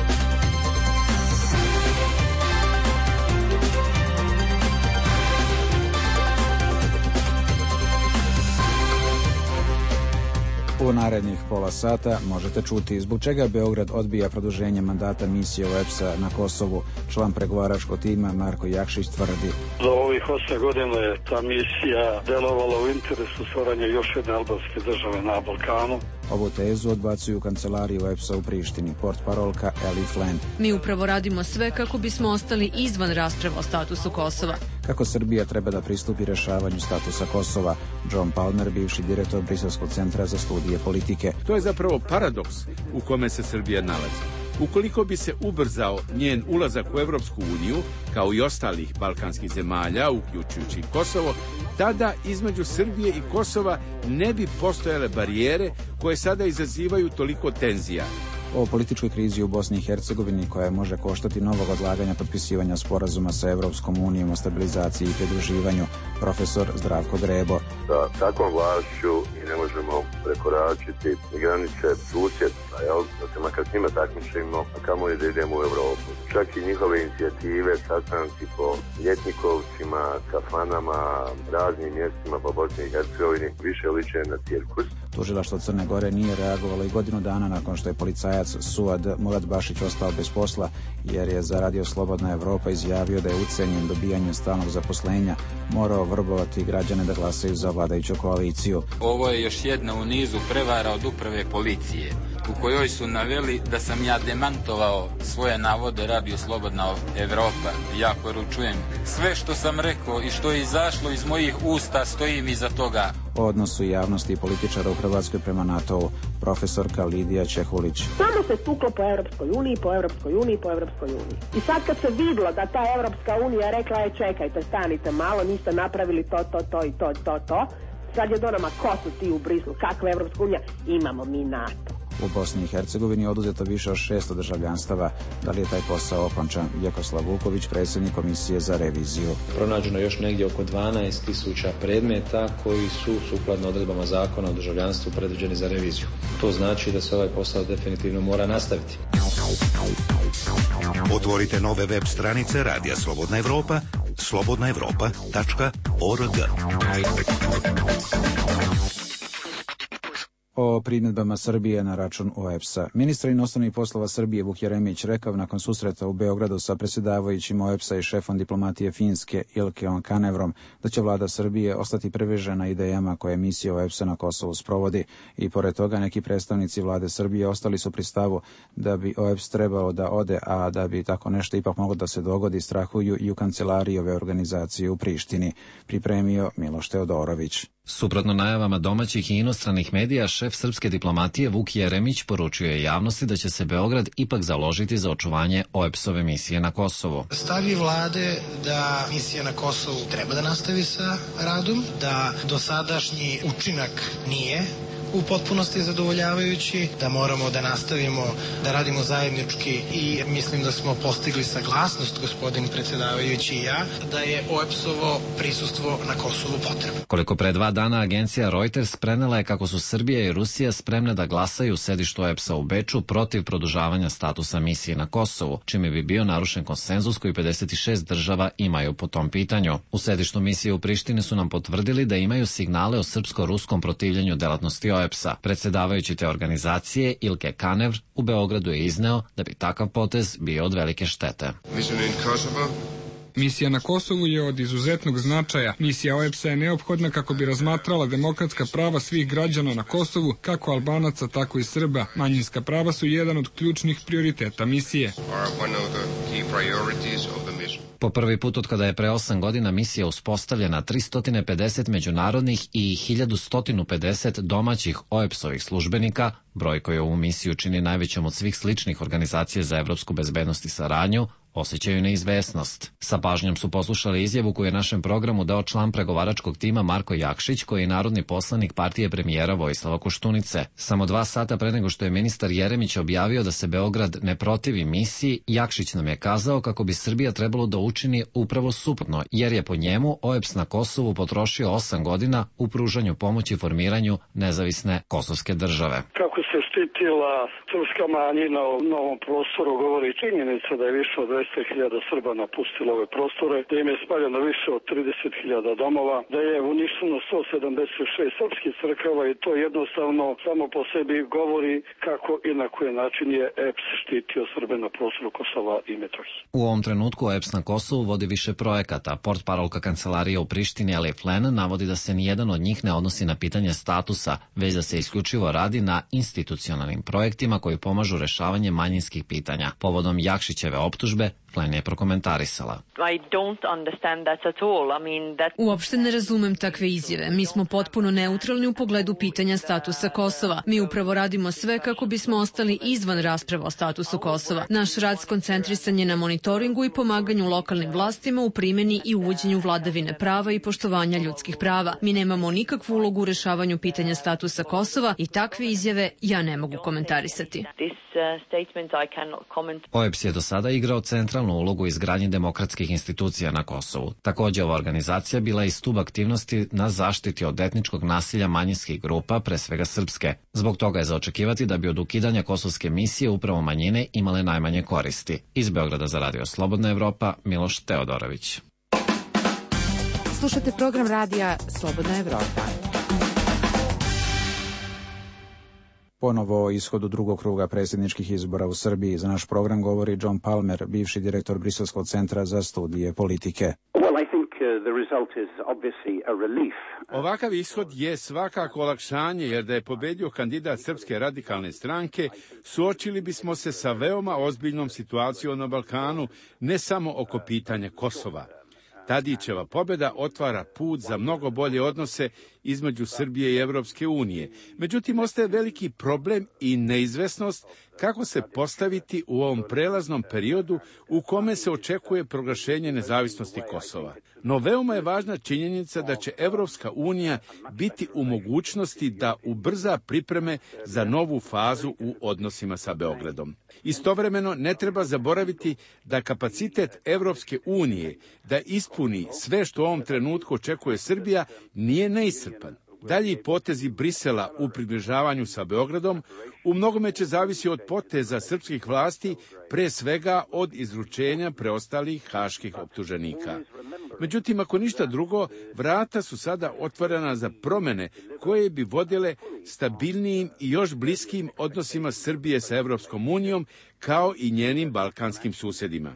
U narednih pola sata možete čuti zbog čega Beograd odbija produženje mandata misije OEBS-a na Kosovu. Član pregovaračkog tima Marko Jakšić tvrdi: za ovih 8 godina je ta misija delovala u interesu stvaranja još jedne albanske države na Balkanu. Ovu tezu odbacuju u kancelariji OEBS-a u Prištini, portparolka Ellie Flynn. Mi upravo radimo sve kako bismo ostali izvan rasprave o statusu Kosova. Kako Srbija treba da pristupi rešavanju statusa Kosova, John Palmer, bivši direktor Briselskog centra za studije politike. To je zapravo paradoks u kome se Srbija nalazi. Ukoliko bi se ubrzao njen ulazak u Evropsku uniju, kao i ostalih balkanskih zemalja, uključujući Kosovo, tada između Srbije i Kosova ne bi postojale barijere koje sada izazivaju toliko tenzija. O političkoj krizi u Bosni i Hercegovini koja može koštati novog odlaganja potpisivanja sporazuma sa Evropskom unijom o stabilizaciji i pridruživanju, profesor Zdravko Grebo. Sa takvom vlašću mi ne možemo prekoračiti granice susjedstva, da se makar s njima takmičimo, a kamo je da idemo u Evropu. Čak i njihove inicijative, sastanci po ljetnikovcima, kafanama, raznim mjestima po Bosni i Hercegovini više liče na cirkus. Tužilaštvo Crne Gore nije reagovalo i godinu dana nakon što je policajac Suad Murat Bašić ostao bez posla, jer je za Radio Slobodna Evropa izjavio da je ucenjen dobijanjem stalnog zaposlenja morao vrbovati građane da glasaju za vladajuću koaliciju. Ovo je još jedna u nizu prevara od uprave policije, u kojoj su naveli da sam ja demantovao svoje navode Radio Slobodna Evropa. Ja poručujem, sve što sam rekao i što je izašlo iz mojih usta, stojim iza toga. O odnosu javnosti i političara u Hrvatskoj prema NATO-u, profesorka Lidija Čehulić. Samo se stuklo po Europskoj uniji, po Europskoj uniji, po Europskoj uniji. I sad kad se vidlo da ta Europska unija rekla je čekajte, stanite malo, niste napravili to, sad je do nama ko su ti u Brislu, kakva je Europska unija, imamo mi NATO. U Bosni i Hercegovini je oduzeto više od 600 državljanstava. Da li je taj posao okončan? Vjekoslav Vuković, predsjednik Komisije za reviziju. Pronađeno još negdje oko 12.000 predmeta koji su sukladno odredbama zakona o državljanstvu predviđeni za reviziju. To znači da se ovaj posao definitivno mora nastaviti. Otvorite nove web stranice Radija Slobodna Evropa, slobodnaevropa.org. O primjedbama Srbije na račun OEBS-a. Ministar inostranih poslova Srbije Vuk Jeremić rekao nakon susreta u Beogradu sa predsjedavajućim OEBS-a i šefom diplomatije Finske Ilkeom Kanevrom da će vlada Srbije ostati privržena idejama koje misija OEBS-a na Kosovu sprovodi i pored toga neki predstavnici vlade Srbije ostali su pri stavu da bi OEBS trebao da ode, a da bi tako nešto ipak moglo da se dogodi strahuju i u kancelariji ove organizacije u Prištini. Pripremio Miloš Teodorović. Suprotno najavama domaćih i inostranih medija, šef srpske diplomatije Vuk Jeremić poručio je javnosti da će se Beograd ipak založiti za očuvanje OEBS-ove misije na Kosovu. Stav je vlade da misija na Kosovu treba da nastavi sa radom, da dosadašnji učinak nije u potpunosti zadovoljavajući, da moramo da nastavimo da radimo zajednički i mislim da smo postigli saglasnost, gospodin predsjedavajući i ja, da je OEBS-ovo prisustvo na Kosovu potrebno. Koliko pre 2 dana agencija Reuters prenela je kako su Srbija i Rusija spremne da glasaju u sedištu OEBS-a u Beču protiv produžavanja statusa misije na Kosovu, čime bi bio narušen konsenzus koji 56 država imaju po tom pitanju. U sedištu misije u Prištini su nam potvrdili da imaju signale o srpsko-ruskom protivljenju delatnosti OEBS-a. Predsjedavajući te organizacije Ilke Kanevr u Beogradu je izneo da bi takav potez bio od velike štete. Misija na Kosovu je od izuzetnog značaja. Misija OEBS-a je neophodna kako bi razmatrala demokratska prava svih građana na Kosovu, kako Albanaca, tako i Srba. Manjinska prava su jedan od ključnih prioriteta misije. Po prvi put od kada je pre 8 godina misija uspostavljena, 350 međunarodnih i 1150 domaćih OEBS-ovih službenika, broj koji ovu misiju čini najvećom od svih sličnih organizacija za evropsku bezbednost i saradnju, osjećaju neizvesnost. Sa pažnjom su poslušali izjavu koju je našem programu dao član pregovaračkog tima Marko Jakšić, koji je narodni poslanik partije premijera Vojislava Koštunice. Samo 2 sata pre nego što je ministar Jeremić objavio da se Beograd ne protivi misiji, Jakšić nam je kazao kako bi Srbija trebalo da učini upravo suprotno, jer je po njemu OEBS na Kosovu potrošio 8 godina u pružanju pomoći formiranju nezavisne kosovske države. Kako se štitila srpska manjina u novom prostoru govori činjenica da je više od 200.000 Srba napustilo ove prostore, da im je spaljeno više od 30.000 domova, da je uništeno 176 srpskih crkava i to jednostavno samo po sebi govori kako i na koji način je EPS štitio Srbe na prostoru Kosova i Metohije. U ovom trenutku EPS na Kosovu vodi više projekata. Portparolka kancelarije u Prištini Elif Len navodi da se nijedan od njih ne odnosi na pitanje statusa, već da se isključivo radi na institucionalnim projektima koji pomažu rešavanje manjinskih pitanja. Povodom Jakšićeve optužbe, Flen je prokomentarisala. Uopšte ne razumem takve izjave. Mi smo potpuno neutralni u pogledu pitanja statusa Kosova. Mi upravo radimo sve kako bismo ostali izvan rasprava o statusu Kosova. Naš rad skoncentrisan je na monitoringu i pomaganju lokalnim vlastima u primjeni i uvođenju vladavine prava i poštovanja ljudskih prava. Mi nemamo nikakvu ulogu u rešavanju pitanja statusa Kosova i takve izjave ja ne mogu komentarisati. OEBS je do sada igrao centralnu ulogu u izgradnji demokratskih institucija na Kosovu. Također ova organizacija bila i stub aktivnosti na zaštiti od etničkog nasilja manjinskih grupa, pre svega srpske. Zbog toga je za očekivati da bi od ukidanja kosovske misije upravo manjine imale najmanje koristi. Iz Beograda za Radio Slobodna Evropa, Miloš Teodorović. Slušate program radija Slobodna Evropa. Ponovo o ishodu drugog kruga predsjedničkih izbora u Srbiji. Za naš program govori John Palmer, bivši direktor Briselskog centra za studije politike. Ovakav ishod je svakako olakšanje, jer da je pobedio kandidat Srpske radikalne stranke, suočili bismo se sa veoma ozbiljnom situacijom na Balkanu, ne samo oko pitanja Kosova. Tadićeva pobjeda otvara put za mnogo bolje odnose između Srbije i Evropske unije. Međutim, ostaje veliki problem i neizvesnost kako se postaviti u ovom prelaznom periodu u kome se očekuje proglašenje nezavisnosti Kosova. No veoma je važna činjenica da će Evropska unija biti u mogućnosti da ubrza pripreme za novu fazu u odnosima sa Beogradom. Istovremeno ne treba zaboraviti da kapacitet Evropske unije da ispuni sve što u ovom trenutku očekuje Srbija nije neiscrpan. Dalji potezi Brisela u približavanju sa Beogradom u mnogome će zavisi od poteza srpskih vlasti, pre svega od izručenja preostalih haških optuženika. Međutim, ako ništa drugo, vrata su sada otvorena za promene koje bi vodile stabilnijim i još bliskim odnosima Srbije sa Evropskom unijom, kao i njenim balkanskim susjedima.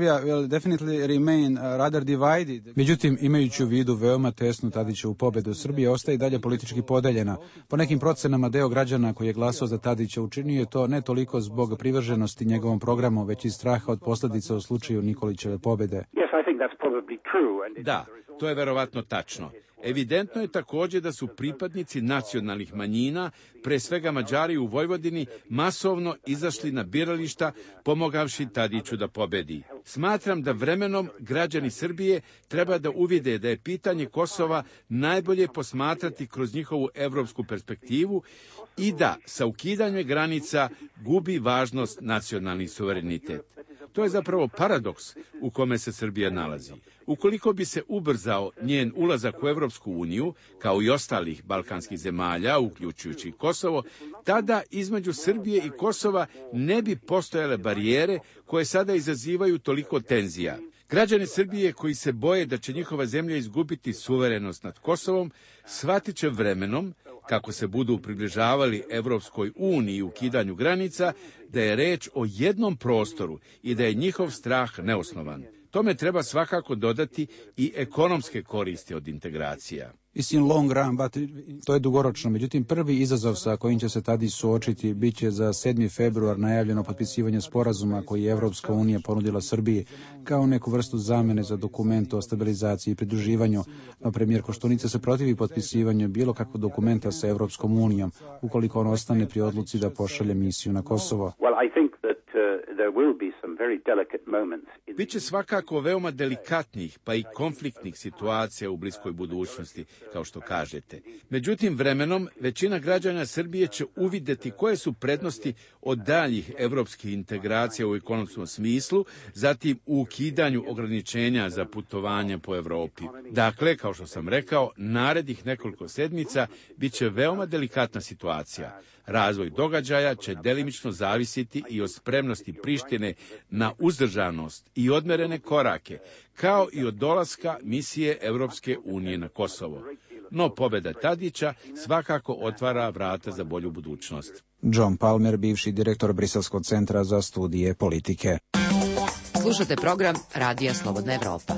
Međutim, imajući u vidu veoma tesnu Tadićevu pobedu, Srbija ostaje i dalje politički podeljena. Po nekim procenama deo građana koji je glasao za Tadića učinio je to ne toliko zbog privrženosti njegovom programu, već iz straha od posljedica u slučaju Nikolićeve pobede. Da, to je verovatno tačno. Evidentno je također da su pripadnici nacionalnih manjina, pre svega Mađari u Vojvodini, masovno izašli na birališta pomogavši Tadiću da pobedi. Smatram da vremenom građani Srbije treba da uvide da je pitanje Kosova najbolje posmatrati kroz njihovu evropsku perspektivu i da sa ukidanjem granica gubi važnost nacionalni suverenitet. To je zapravo paradoks u kome se Srbija nalazi. Ukoliko bi se ubrzao njen ulazak u Evropsku uniju, kao i ostalih balkanskih zemalja, uključujući Kosovo, tada između Srbije i Kosova ne bi postojale barijere koje sada izazivaju toliko tenzija. Građani Srbije koji se boje da će njihova zemlja izgubiti suverenost nad Kosovom, shvatit će vremenom, kako se budu približavali Evropskoj uniji i ukidanju granica, da je reč o jednom prostoru i da je njihov strah neosnovan. Tome treba svakako dodati i ekonomske koristi od integracija. To je dugoročno. Međutim, prvi izazov sa kojim će se Tadić suočiti bit će za 7. februar najavljeno potpisivanje sporazuma koji je Evropska unija ponudila Srbiji kao neku vrstu zamene za dokument o stabilizaciji i pridruživanju. No premijer Koštunica se protivi potpisivanju bilo kakvog dokumenta sa Evropskom unijom ukoliko on ostane pri odluci da pošalje misiju na Kosovo. Biće svakako veoma delikatnih pa i konfliktnih situacija u bliskoj budućnosti, kao što kažete. Međutim, vremenom većina građana Srbije će uvideti koje su prednosti od daljih evropskih integracija u ekonomskom smislu, zatim u ukidanju ograničenja za putovanje po Evropi. Dakle, kao što sam rekao, narednih nekoliko sedmica bit će veoma delikatna situacija. Razvoj događaja će delimično zavisiti i od spremnosti Prištine na uzdržanost i odmerene korake, kao i od dolaska misije Evropske unije na Kosovo. No pobjeda Tadića svakako otvara vrata za bolju budućnost. John Palmer, bivši direktor Briselskog centra za studije politike. Slušate program Radija Slobodna Evropa.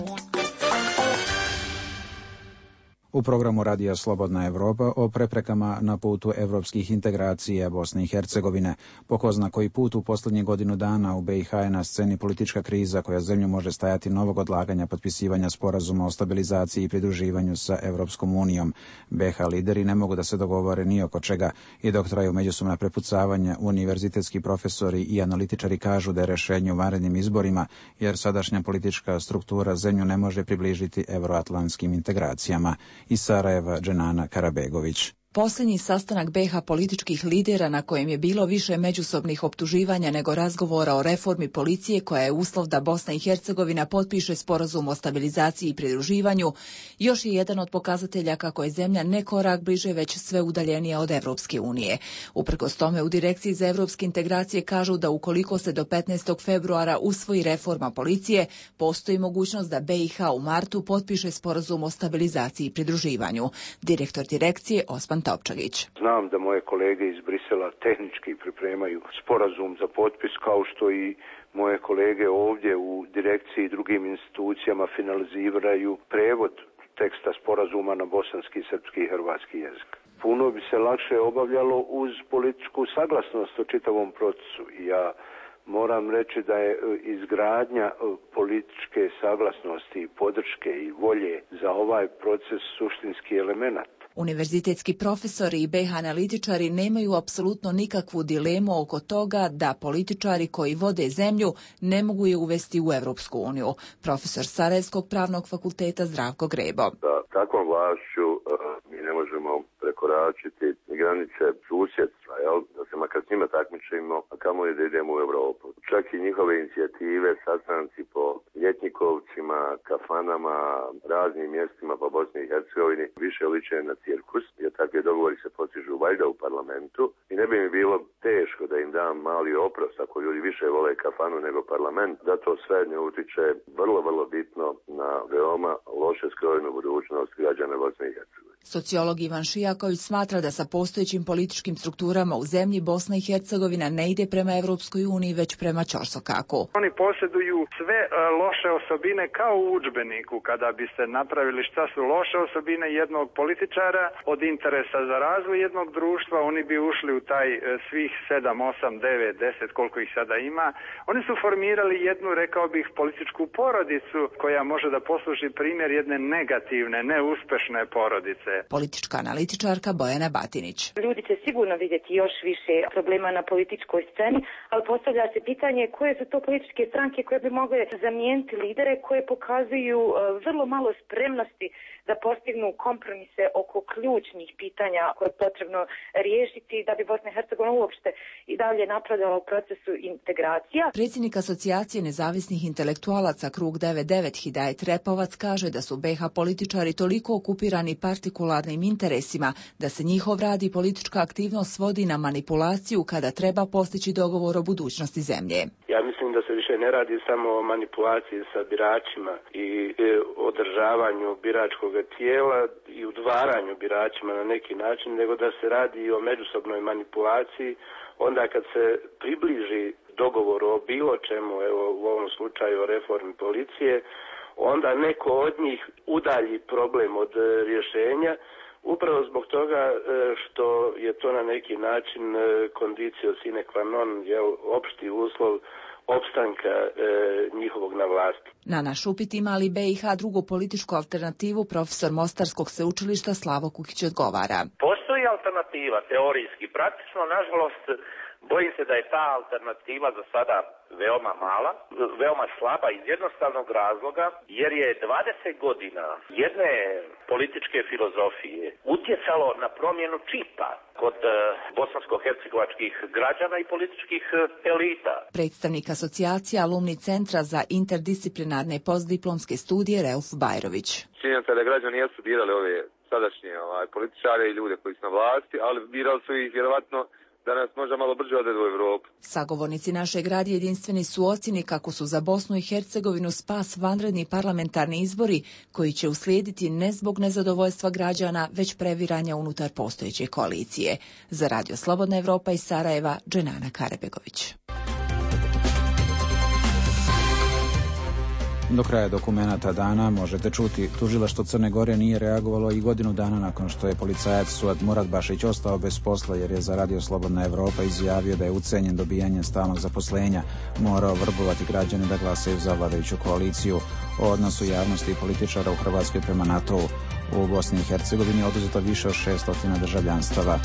U programu Radija Slobodna Evropa o preprekama na putu evropskih integracija Bosne i Hercegovine. Po ko zna koji put u posljednjih godinu dana u BiH je na sceni politička kriza koja zemlju može stajati novog odlaganja potpisivanja sporazuma o stabilizaciji i pridruživanju sa Evropskom unijom. BiH lideri ne mogu da se dogovore ni oko čega i dok traju međusobna prepucavanja, univerzitetski profesori i analitičari kažu da je rešenje u vanrednim izborima, jer sadašnja politička struktura zemlju ne može približiti evroatlantskim integracijama. Iz Sarajeva, Dženana Karabegović. Posljednji sastanak BiH političkih lidera na kojem je bilo više međusobnih optuživanja nego razgovora o reformi policije koja je uslov da Bosna i Hercegovina potpiše sporazum o stabilizaciji i pridruživanju, još je jedan od pokazatelja kako je zemlja ne korak bliže već sve udaljenija od Evropske unije. Uprkos tome u Direkciji za evropske integracije kažu da ukoliko se do 15. februara usvoji reforma policije, postoji mogućnost da BiH u martu potpiše sporazum o stabilizaciji i pridruživanju. Direktor direkcije Osman Topčagić. Znam da moje kolege iz Brisela tehnički pripremaju sporazum za potpis, kao što i moje kolege ovdje u direkciji i drugim institucijama finaliziraju prevod teksta sporazuma na bosanski, srpski i hrvatski jezik. Puno bi se lakše obavljalo uz političku saglasnost o čitavom procesu. Ja moram reći da je izgradnja političke saglasnosti, podrške i volje za ovaj proces suštinski element. Univerzitetski profesori i BiH analitičari nemaju apsolutno nikakvu dilemu oko toga da političari koji vode zemlju ne mogu je uvesti u Evropsku uniju. Profesor Sarajevskog pravnog fakulteta Zdravko Grebo. Da takvom vlašću mi ne možemo prekoračiti granice susjedstva, da se makar s njima takmičimo, a kamoli da idemo u Evropu. Čak i njihove inicijative, sastanci po ljetnikovcima, kafanama, raznim mjestima po Bosni i Hercegovini više liče na cirkus, jer takvi dogovori se postižu valjda u parlamentu i ne bi mi bilo teško da im dam mali oprost ako ljudi više vole kafanu nego parlament, da to sve ne utiče vrlo bitno na veoma loše skrojenu budućnost građana Bosne i Hercegovine. Sociolog Ivan Šijaković smatra da sa postojećim političkim strukturama u zemlji Bosna i Hercegovina ne ide prema Evropskoj uniji, već prema ćorsokaku. Oni posjeduju sve loše osobine kao u udžbeniku. Kada biste napravili šta su loše osobine jednog političara od interesa za razvoj jednog društva, oni bi ušli u taj svih 7, 8, 9, 10, koliko ih sada ima. Oni su formirali jednu, rekao bih, političku porodicu koja može da posluži primjer jedne negativne, neuspešne porodice. Politička analitičarka Bojana Batinić. Ljudi će sigurno vidjeti još više problema na političkoj sceni, ali postavlja se pitanje koje su to političke stranke koje bi mogle zamijeniti lidere koje pokazuju vrlo malo spremnosti da postignu kompromise oko ključnih pitanja koje je potrebno riješiti da bi Bosna i Hercegovina uopšte i dalje napredala u procesu integracija. Predsjednik Asocijacije nezavisnih intelektualaca Krug 99 Hidajet Repovac kaže da su BiH političari toliko okupirani partikularnim interesima da se njihov rad i politička aktivnost svodi na manipulaciju kada treba postići dogovor o budućnosti zemlje. Ja mislim da se više ne radi samo o manipulaciji sa biračima i održavanju biračkog tijela i udvaranju biračima na neki način, nego da se radi i o međusobnoj manipulaciji onda kad se približi dogovor o bilo čemu, evo u ovom slučaju o reformi policije, onda neko od njih udalji problem od rješenja, upravo zbog toga što je to na neki način condicio sine qua non, opšti uslov opstanka njihovog na vlasti. Na naš upit ima li BiH drugu političku alternativu, profesor Mostarskog sveučilišta Slavo Kukić odgovara. Postoji alternativa, teorijski. Praktično, nažalost, bojim se da je ta alternativa za sada veoma mala, veoma slaba iz jednostavnog razloga, jer je 20 godina jedne političke filozofije utjecalo na promjenu čipa kod bosansko-hercegovačkih građana i političkih elita. Predstavnik asocijacije Alumni centra za interdisciplinarne postdiplomske studije Reuf Bajrović. Činjenica da građani jesu birali ove sadašnje političare i ljude koji su na vlasti, ali birali su ih vjerovatno da nas možda malo brže odvedu u Evropu. Sagovornici našeg radija jedinstveni su ocjeni kako su za Bosnu i Hercegovinu spas vanredni parlamentarni izbori koji će uslijediti ne zbog nezadovoljstva građana, već previranja unutar postojeće koalicije. Za Radio Slobodna Evropa iz Sarajeva, Dženana Karebegović. Do kraja dokumenata dana možete čuti, tužilaštvo Crne Gore nije reagovalo i godinu dana nakon što je policajac Suad Muratbašić ostao bez posla jer je za Radio Slobodna Evropa izjavio da je ucenjen dobijanjem stalnog zaposlenja, morao vrbovati građane da glasaju za vladajuću koaliciju. O odnosu javnosti i političara u Hrvatskoj prema NATO-u. U Bosni i Hercegovini je oduzeto više od 600 državljanstava.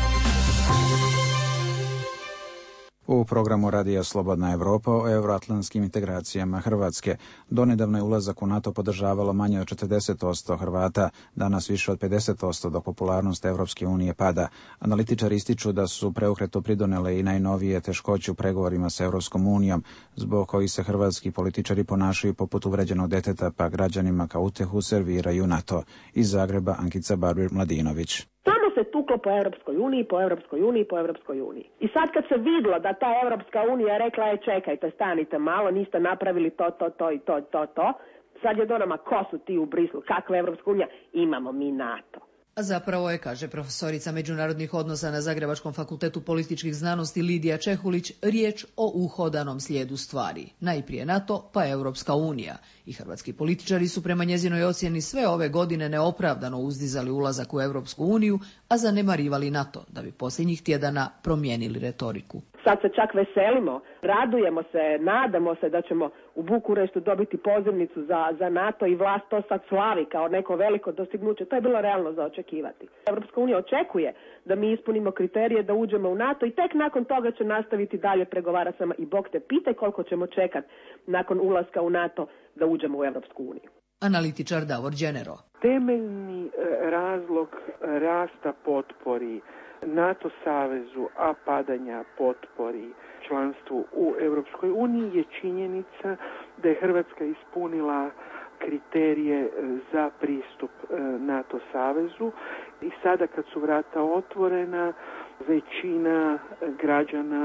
U programu Radija Slobodna Evropa o euroatlantskim integracijama Hrvatske. Donedavno je ulazak u NATO podržavalo manje od 40% Hrvata, danas više od 50%, dok popularnost Evropske unije pada. Analitičari ističu da su preokretu pridonele i najnovije teškoće u pregovorima sa Evropskom unijom, zbog kojih se hrvatski političari ponašaju poput uvređenog deteta, pa građanima kao utehu serviraju NATO. Iz Zagreba Ankica Barbir-Mladinović. Samo se tuklo po Europskoj uniji, po Europskoj uniji, po Europskoj uniji. I sad kad se vidlo da ta Europska unija rekla je čekajte, stanite malo, niste napravili to i to, sad je do nama ko su ti u Brislu, kakva Europska unija, imamo mi NATO. A zapravo je, kaže profesorica međunarodnih odnosa na Zagrebačkom fakultetu političkih znanosti Lidija Čehulić, riječ o uhodanom slijedu stvari. Najprije NATO, pa Europska unija. I hrvatski političari su prema njezinoj ocjeni sve ove godine neopravdano uzdizali ulazak u Europsku uniju, a zanemarivali NATO, da bi posljednjih tjedana promijenili retoriku. Sad se čak veselimo, radujemo se, nadamo se da ćemo u Bukureštu dobiti pozivnicu za NATO i vlast to sad slavi kao neko veliko dostignuće. To je bilo realno za očekivati. Europska unija očekuje da mi ispunimo kriterije da uđemo u NATO i tek nakon toga će nastaviti dalje pregovarati sama i Bog te pitaj koliko ćemo čekati nakon ulaska u NATO da uđemo u Europsku uniju. Analitičar Davor Đenero. Temeljni razlog rasta potpori NATO savezu, a padanja potpori članstvu u Europskoj uniji je činjenica da je Hrvatska ispunila kriterije za pristup NATO savezu i sada kad su vrata otvorena, većina građana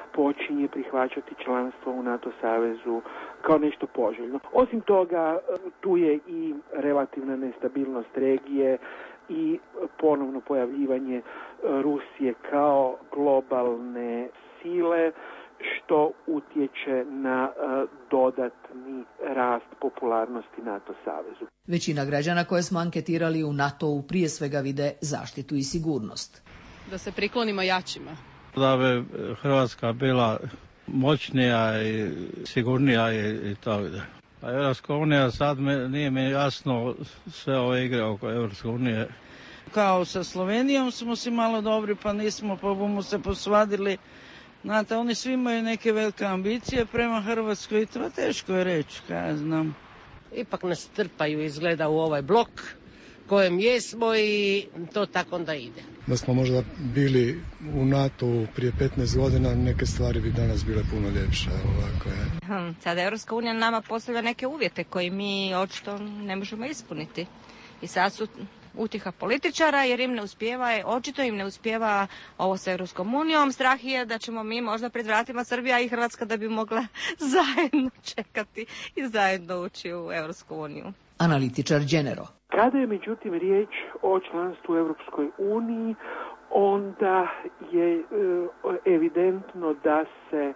počinje prihvaćati članstvo u NATO savezu kao nešto poželjno. Osim toga, tu je i relativna nestabilnost regije i ponovno pojavljivanje Rusije kao globalne sile, što utječe na dodatni rast popularnosti NATO savezu. Većina građana koje smo anketirali u NATO-u prije svega vide zaštitu i sigurnost. Da se priklonimo jačima. Da bi Hrvatska bila moćnija i sigurnija i tako da. A Europska unija sad nije mi jasno sve ove igre oko Europske unije. Kao sa Slovenijom smo si malo dobri pa nismo po bumu se posvadili. Znate, oni svi imaju neke velike ambicije prema Hrvatskoj i to teško je reći, kaj ja znam. Ipak nas trpaju izgleda u ovaj blok kojem jesmo i to tako onda ide. Da smo možda bili u NATO prije 15 godina, neke stvari bi danas bile puno ljepše. Ovako je. Sada Europska unija nama postavlja neke uvjete koje mi očito ne možemo ispuniti. I sad su utjeha političara jer im ne uspijeva, očito im ne uspijeva ovo s Europskom unijom. Strah je da ćemo mi možda pred vratima Srbija i Hrvatska da bi mogla zajedno čekati i zajedno ući u Europsku uniju. Analitičar Đenero. Kada je međutim riječ o članstvu u Europskoj uniji, onda je evidentno da se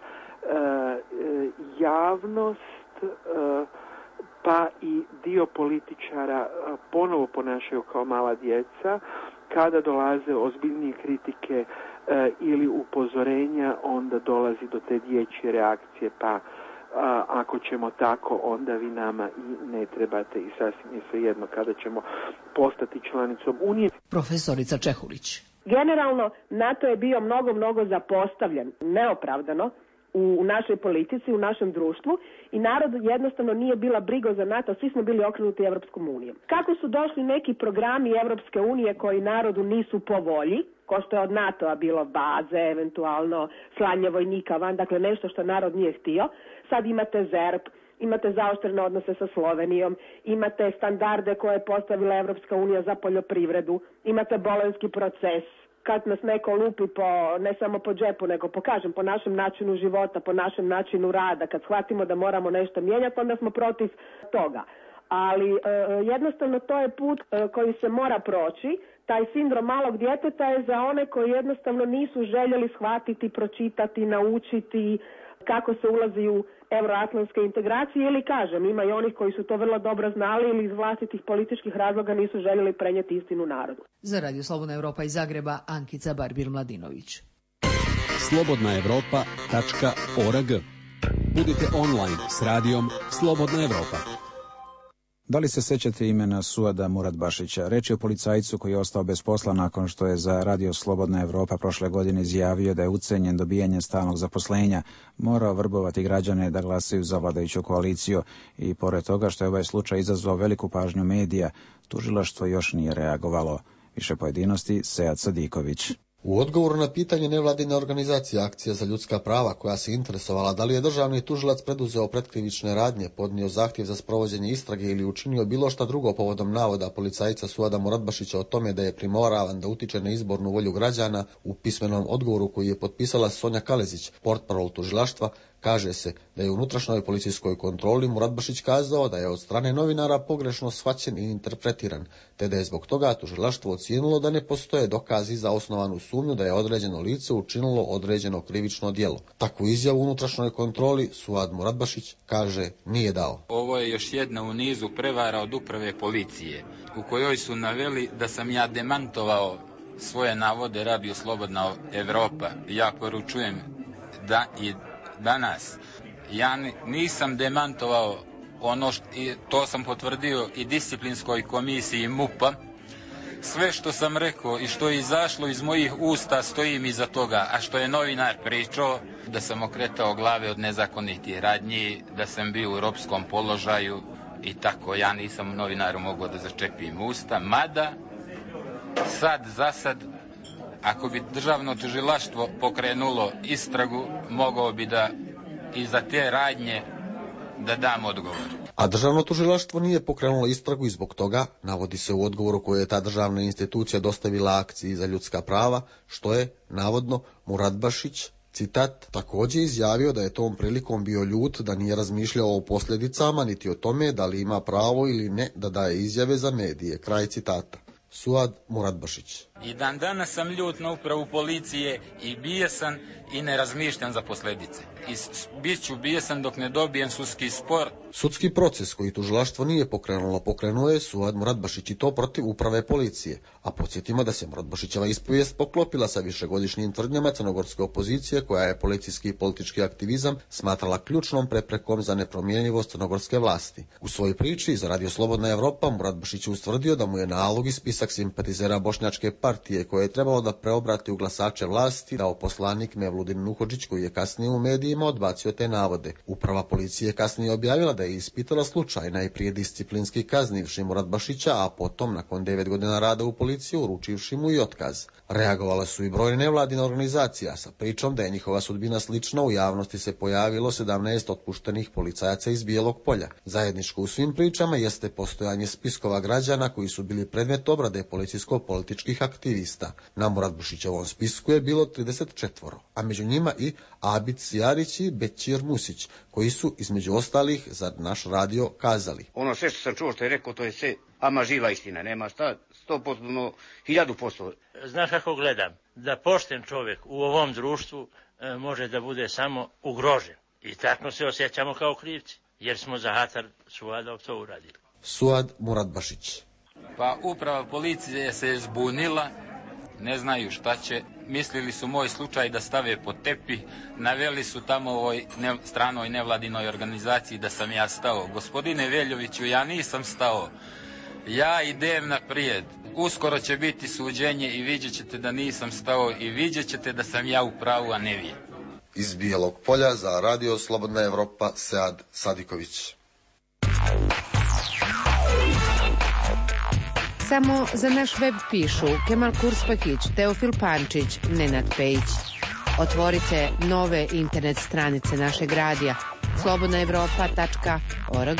javnost pa i dio političara ponovo ponašaju kao mala djeca. Kada dolaze ozbiljnije kritike ili upozorenja, onda dolazi do te dječje reakcije, pa ako ćemo tako, onda vi nama i ne trebate i sasvim je svejedno kada ćemo postati članicom Unije. Profesorica Čehulić. Generalno, NATO je bio mnogo zapostavljen, neopravdano, u našoj politici, u našem društvu i narodu jednostavno nije bila briga za NATO, svi smo bili okrenuti Evropskom unijom. Kako su došli neki programi Evropske unije koji narodu nisu po volji, ko što je od NATO-a bilo baze, eventualno slanje vojnika van, dakle nešto što narod nije htio, sad imate ZERP, imate zaoštrene odnose sa Slovenijom, imate standarde koje je postavila Evropska unija za poljoprivredu, imate bolonjski proces, kad nas neko lupi ne samo po džepu, nego po našem načinu života, po našem načinu rada, kad shvatimo da moramo nešto mijenjati, onda smo protiv toga. Ali jednostavno to je put koji se mora proći. Taj sindrom malog djeteta je za one koji jednostavno nisu željeli shvatiti, pročitati, naučiti kako se ulazi u euroatlantske integracije ili ima i onih koji su to vrlo dobro znali ili iz vlastitih političkih razloga nisu željeli prenijeti istinu narodu. Za Radio Slobodna Evropa iz Zagreba, Ankica Barbil-Mladinović. slobodnaevropa.org. Budite online s radijom Slobodna Evropa. Da li se sećate imena Suada Muratbašića? Reč je o policajcu koji je ostao bez posla nakon što je za Radio Slobodna Evropa prošle godine izjavio da je ucenjen dobijanjem stalnog zaposlenja, morao vrbovati građane da glasaju za vladajuću koaliciju i pored toga što je ovaj slučaj izazvao veliku pažnju medija, tužilaštvo još nije reagovalo. Više pojedinosti, Sead Sadiković. U odgovoru na pitanje nevladine organizacije Akcija za ljudska prava, koja se interesovala da li je državni tužilac preduzeo pretkrivične radnje, podnio zahtjev za sprovođenje istrage ili učinio bilo šta drugo povodom navoda policajca Suada Muratbašića o tome da je primoravan da utiče na izbornu volju građana, u pismenom odgovoru koji je potpisala Sonja Kalezić, portparol tužilaštva, kaže se da je u unutrašnjoj policijskoj kontroli Muratbašić kazao da je od strane novinara pogrešno shvaćen i interpretiran, te da je zbog toga tužilaštvo ocijenilo da ne postoje dokazi za osnovanu sumnju da je određeno lice učinilo određeno krivično djelo. Takvu izjavu u unutrašnjoj kontroli Suad Muratbašić, kaže, nije dao. Ovo je još jedna u nizu prevara od uprave policije, u kojoj su naveli da sam ja demantovao svoje navode Radio Slobodna Evropa. Ja poručujem da i danas ja nisam demantovao ono to sam potvrdio i disciplinskoj komisiji MUP-a. Sve što sam rekao i što je izašlo iz mojih usta stojim iza toga, a što je novinar pričao da sam okretao glave od nezakonitih radnji, da sam bio u ropskom položaju i tako, ja nisam novinaru mogao da začepim usta, mada za sad ako bi državno tužilaštvo pokrenulo istragu, mogao bi da i za te radnje da dam odgovor. A državno tužilaštvo nije pokrenulo istragu i zbog toga, navodi se u odgovoru koje je ta državna institucija dostavila Akciji za ljudska prava, što je, navodno, Muratbašić Citat, također izjavio da je tom prilikom bio ljut, da nije razmišljao o posljedicama niti o tome da li ima pravo ili ne da daje izjave za medije. Kraj citata. Suad Muratbašić. I dan danas sam ljut na upravu policije i bijesan i ne razmišljam za posljedice. I bit ću bijesan dok ne dobijem sudski spor. Sudski proces koji tužilaštvo nije pokrenuo je Suad Muratbašić i to protiv uprave policije. A podsjetimo da se Muratbašićeva ispovijest poklopila sa višegodišnjim tvrdnjama crnogorske opozicije koja je policijski i politički aktivizam smatrala ključnom preprekom za nepromjenjivost crnogorske vlasti. U svojoj priči za Radio Slobodna Evropa Muratbašić je ustvrdio da mu je nalog i spisak simpatizera Bošnjačke partije koje je trebalo da preobrati u glasače vlasti dao poslanik Mevludin Nuhodžić koji je kasnije u medijima odbacio te navode. Uprava policije kasnije objavila da je ispitala slučaj, najprije disciplinski kaznivši Muratbašića, a potom nakon 9 godina rada u policiji uručivši mu i otkaz. Reagovale su i brojne nevladine organizacija sa pričom da je njihova sudbina slična. U javnosti se pojavilo 17 otpuštenih policajaca iz Bijelog Polja. Zajedničko u svim pričama jeste postojanje spiskova građana koji su bili predmet obrade policijsko-političkih aktivista. Na Muratbašićevom spisku je bilo 34, a među njima i Abid Sjarić i Bećir Musić, koji su između ostalih za naš radio kazali. Ono sve što sam čuo što je rekao, to je sve ama živa istina, nema šta, 100%, 1000%. Znaš kako gledam, da pošten čovjek u ovom društvu može da bude samo ugrožen. I tako se osjećamo kao krivci, jer smo za hatar Suada to uradili. Suad Muratbašić. Pa uprava policije se je zbunila, ne znaju šta će. Mislili su moj slučaj da stave pod tepih, naveli su tamo ovoj stranoj nevladinoj organizaciji da sam ja stao. Gospodine Veljoviću, ja nisam stao. Ja idem naprijed. Uskoro će biti suđenje i vidjet ćete da nisam stao i vidjet ćete da sam ja u pravu, a ne vi. Iz Bijelog Polja za Radio Slobodna Evropa Sead Sadiković. Samo za naš web pišu Kemal Kurspakić, Teofil Pančić, Nenad Pejić. Otvorite nove internet stranice našeg radija slobodnaevropa.org.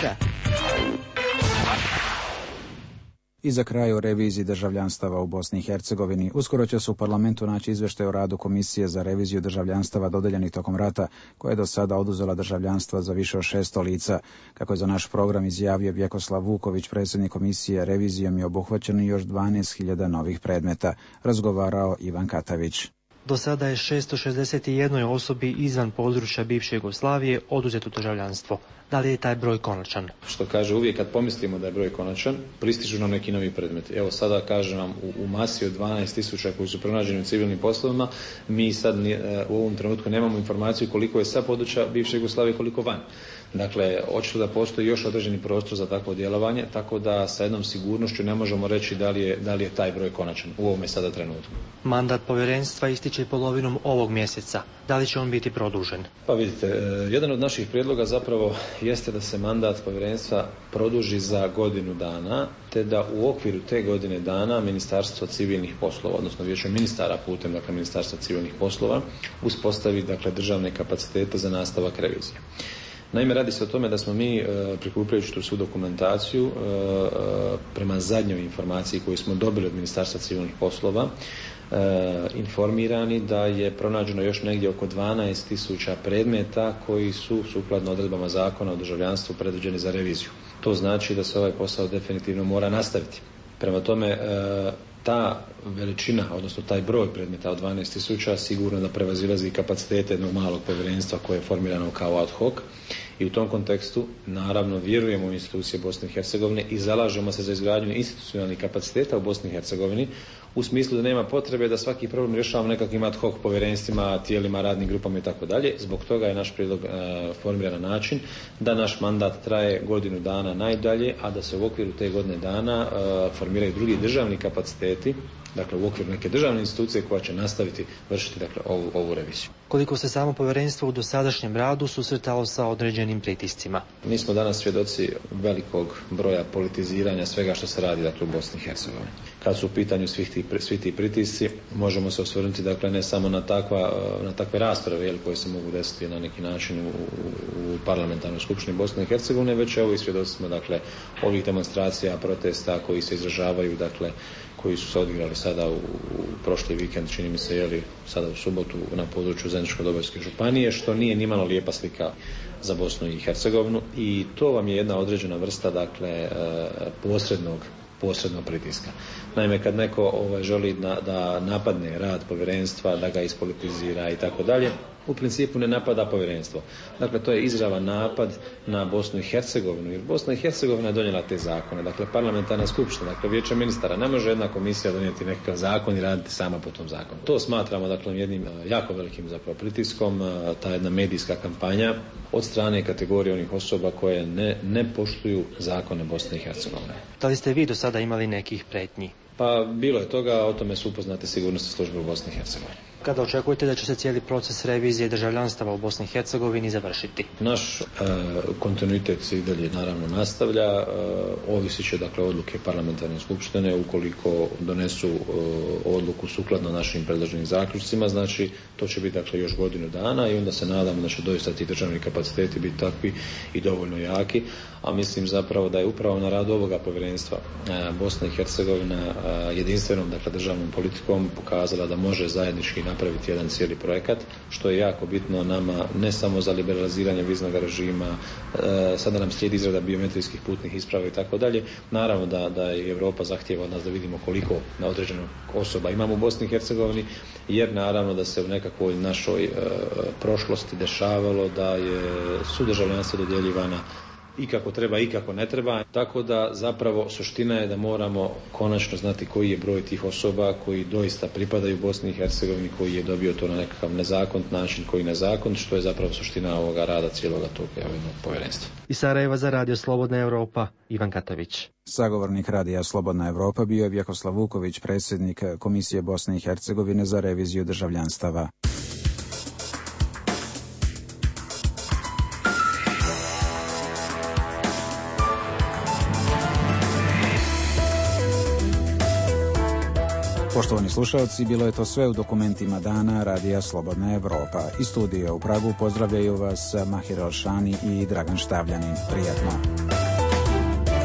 I za kraj o reviziji državljanstava u Bosni i Hercegovini. Uskoro će se u parlamentu naći izvještaj o radu Komisije za reviziju državljanstava dodeljenih tokom rata, koja je do sada oduzela državljanstva za više od 600 lica. Kako je za naš program izjavio Vjekoslav Vuković, predsjednik komisije, revizijom je obuhvaćeno još 12.000 novih predmeta. Razgovarao Ivan Katavić. Do sada je 661 osobi izvan područja bivše Jugoslavije oduzeto državljanstvo. Da li je taj broj konačan? Što kaže, uvijek kad pomislimo da je broj konačan, pristižu nam neki novi predmeti. Evo sada kažem vam, u masi od 12.000 koji su pronađeni u civilnim poslovima, mi sad u ovom trenutku nemamo informaciju koliko je sa područja bivše Jugoslavije, koliko van. Dakle, očito da postoji još određeni prostor za takvo djelovanje, tako da sa jednom sigurnošću ne možemo reći da li je taj broj konačan u ovome sada trenutku. Mandat povjerenstva ističe polovinom ovog mjeseca. Da li će on biti produžen? Pa vidite, jedan od naših prijedloga zapravo jeste da se mandat povjerenstva produži za godinu dana, te da u okviru te godine dana Ministarstvo civilnih poslova, odnosno Vijeće ministara putem Ministarstva civilnih poslova, uspostavi državne kapacitete za nastavak revizije. Naime, radi se o tome da smo mi, prikupljajući tu svu dokumentaciju, prema zadnjoj informaciji koju smo dobili od Ministarstva civilnih poslova, informirani da je pronađeno još negdje oko 12.000 predmeta koji su sukladno odredbama zakona o državljanstvu predviđeni za reviziju. To znači da se ovaj posao definitivno mora nastaviti. Prema tome, ta veličina, odnosno taj broj predmeta od 12.000 sigurno da prevazilazi kapacitete jednog malog povjerenstva koje je formirano kao ad hoc i u tom kontekstu naravno vjerujemo u institucije Bosne i Hercegovine i zalažemo se za izgradnju institucionalnih kapaciteta u Bosni i Hercegovini u smislu da nema potrebe da svaki problem rješavamo nekakvim ad hoc povjerenstvima, tijelima, radnim grupama i tako dalje. Zbog toga je naš prijedlog formiran na način da naš mandat traje godinu dana najdalje, a da se u okviru te godine dana formiraju drugi državni kapaciteti, dakle u okviru neke državne institucije koja će nastaviti vršiti ovu reviziju. Koliko se samo povjerenstvo u dosadašnjem radu susretalo sa određenim pritiscima? Mi smo danas svjedoci velikog broja politiziranja svega što se radi u Bosni i Hercegovini. kad su u pitanju svi ti pritisci, možemo se osvrnuti dakle ne samo na takve rasprave koje se mogu desiti na neki način u parlamentarnoj skupštini Bosne i Hercegovine, već evo i svjedoci smo dakle ovih demonstracija, protesta koji se izražavaju, dakle koji su se odigrali sada u prošli vikend, čini mi se sada u subotu na području Zeničko-Dobojske županije, što nije nimalo lijepa slika za Bosnu i Hercegovinu, i to vam je jedna određena vrsta dakle posrednog pritiska. Naime, kad neko želi da napadne rad povjerenstva, da ga ispolitizira i tako dalje, u principu ne napada povjerenstvo. Dakle, to je izravan napad na Bosnu i Hercegovinu, jer Bosna i Hercegovina je donijela te zakone. Dakle, parlamentarna skupština, dakle, vijeće ministara, ne može jedna komisija donijeti nekakav zakon i raditi sama po tom zakonu. To smatramo, dakle, jednim jako velikim zapravo pritiskom, ta jedna medijska kampanja od strane kategorije onih osoba koje ne poštuju zakone Bosne i Hercegovine. Da li ste vi do sada imali nekih pretnji? Pa bilo je toga, o tome su upoznate sigurnosne službe u Bosni i Hercegovini. Kada očekujete da će se cijeli proces revizije državljanstava u Bosni i Hercegovini završiti? Naš kontinuitet se i dalje naravno nastavlja, ovisit će dakle odluke parlamentarne skupštine, ukoliko donesu odluku sukladno našim predloženim zaključcima, znači to će biti dakle još godinu dana i onda se nadamo da će doista ti državni kapaciteti biti takvi i dovoljno jaki, a mislim zapravo da je upravo na radu ovoga povjerenstva Bosna i Hercegovina jedinstvenom dakle državnom politikom pokazala da može zajednički napraviti jedan cijeli projekat, što je jako bitno nama ne samo za liberaliziranje viznog režima, sada nam slijedi izrada biometrijskih putnih isprava i tako dalje. Naravno da i Europa zahtijeva od nas da vidimo koliko na određenog osoba imamo u Bosni i Hercegovini, jer naravno da se u nekakvoj našoj prošlosti dešavalo da su državljanstva dodjeljivana i kako treba i kako ne treba. Tako da zapravo suština je da moramo konačno znati koji je broj tih osoba koji doista pripadaju Bosni i Hercegovini, koji je dobio to na nekakav nezakonit način, koji nezakonit, što je zapravo suština ovoga rada cijeloga tog povjerenstva. Iz Sarajeva za Radio Slobodna Europa, Ivan Katović. Sagovornik Radija Slobodna Europa bio je Vjekoslav Vuković, predsjednik Komisije Bosne i Hercegovine za reviziju državljanstava. Poštovani slušalci, bilo je to sve u dokumentima dana Radija Slobodna Europa. Iz studija u Pragu pozdravljaju vas Mahir Alšani i Dragan Štavljanin. Prijatno.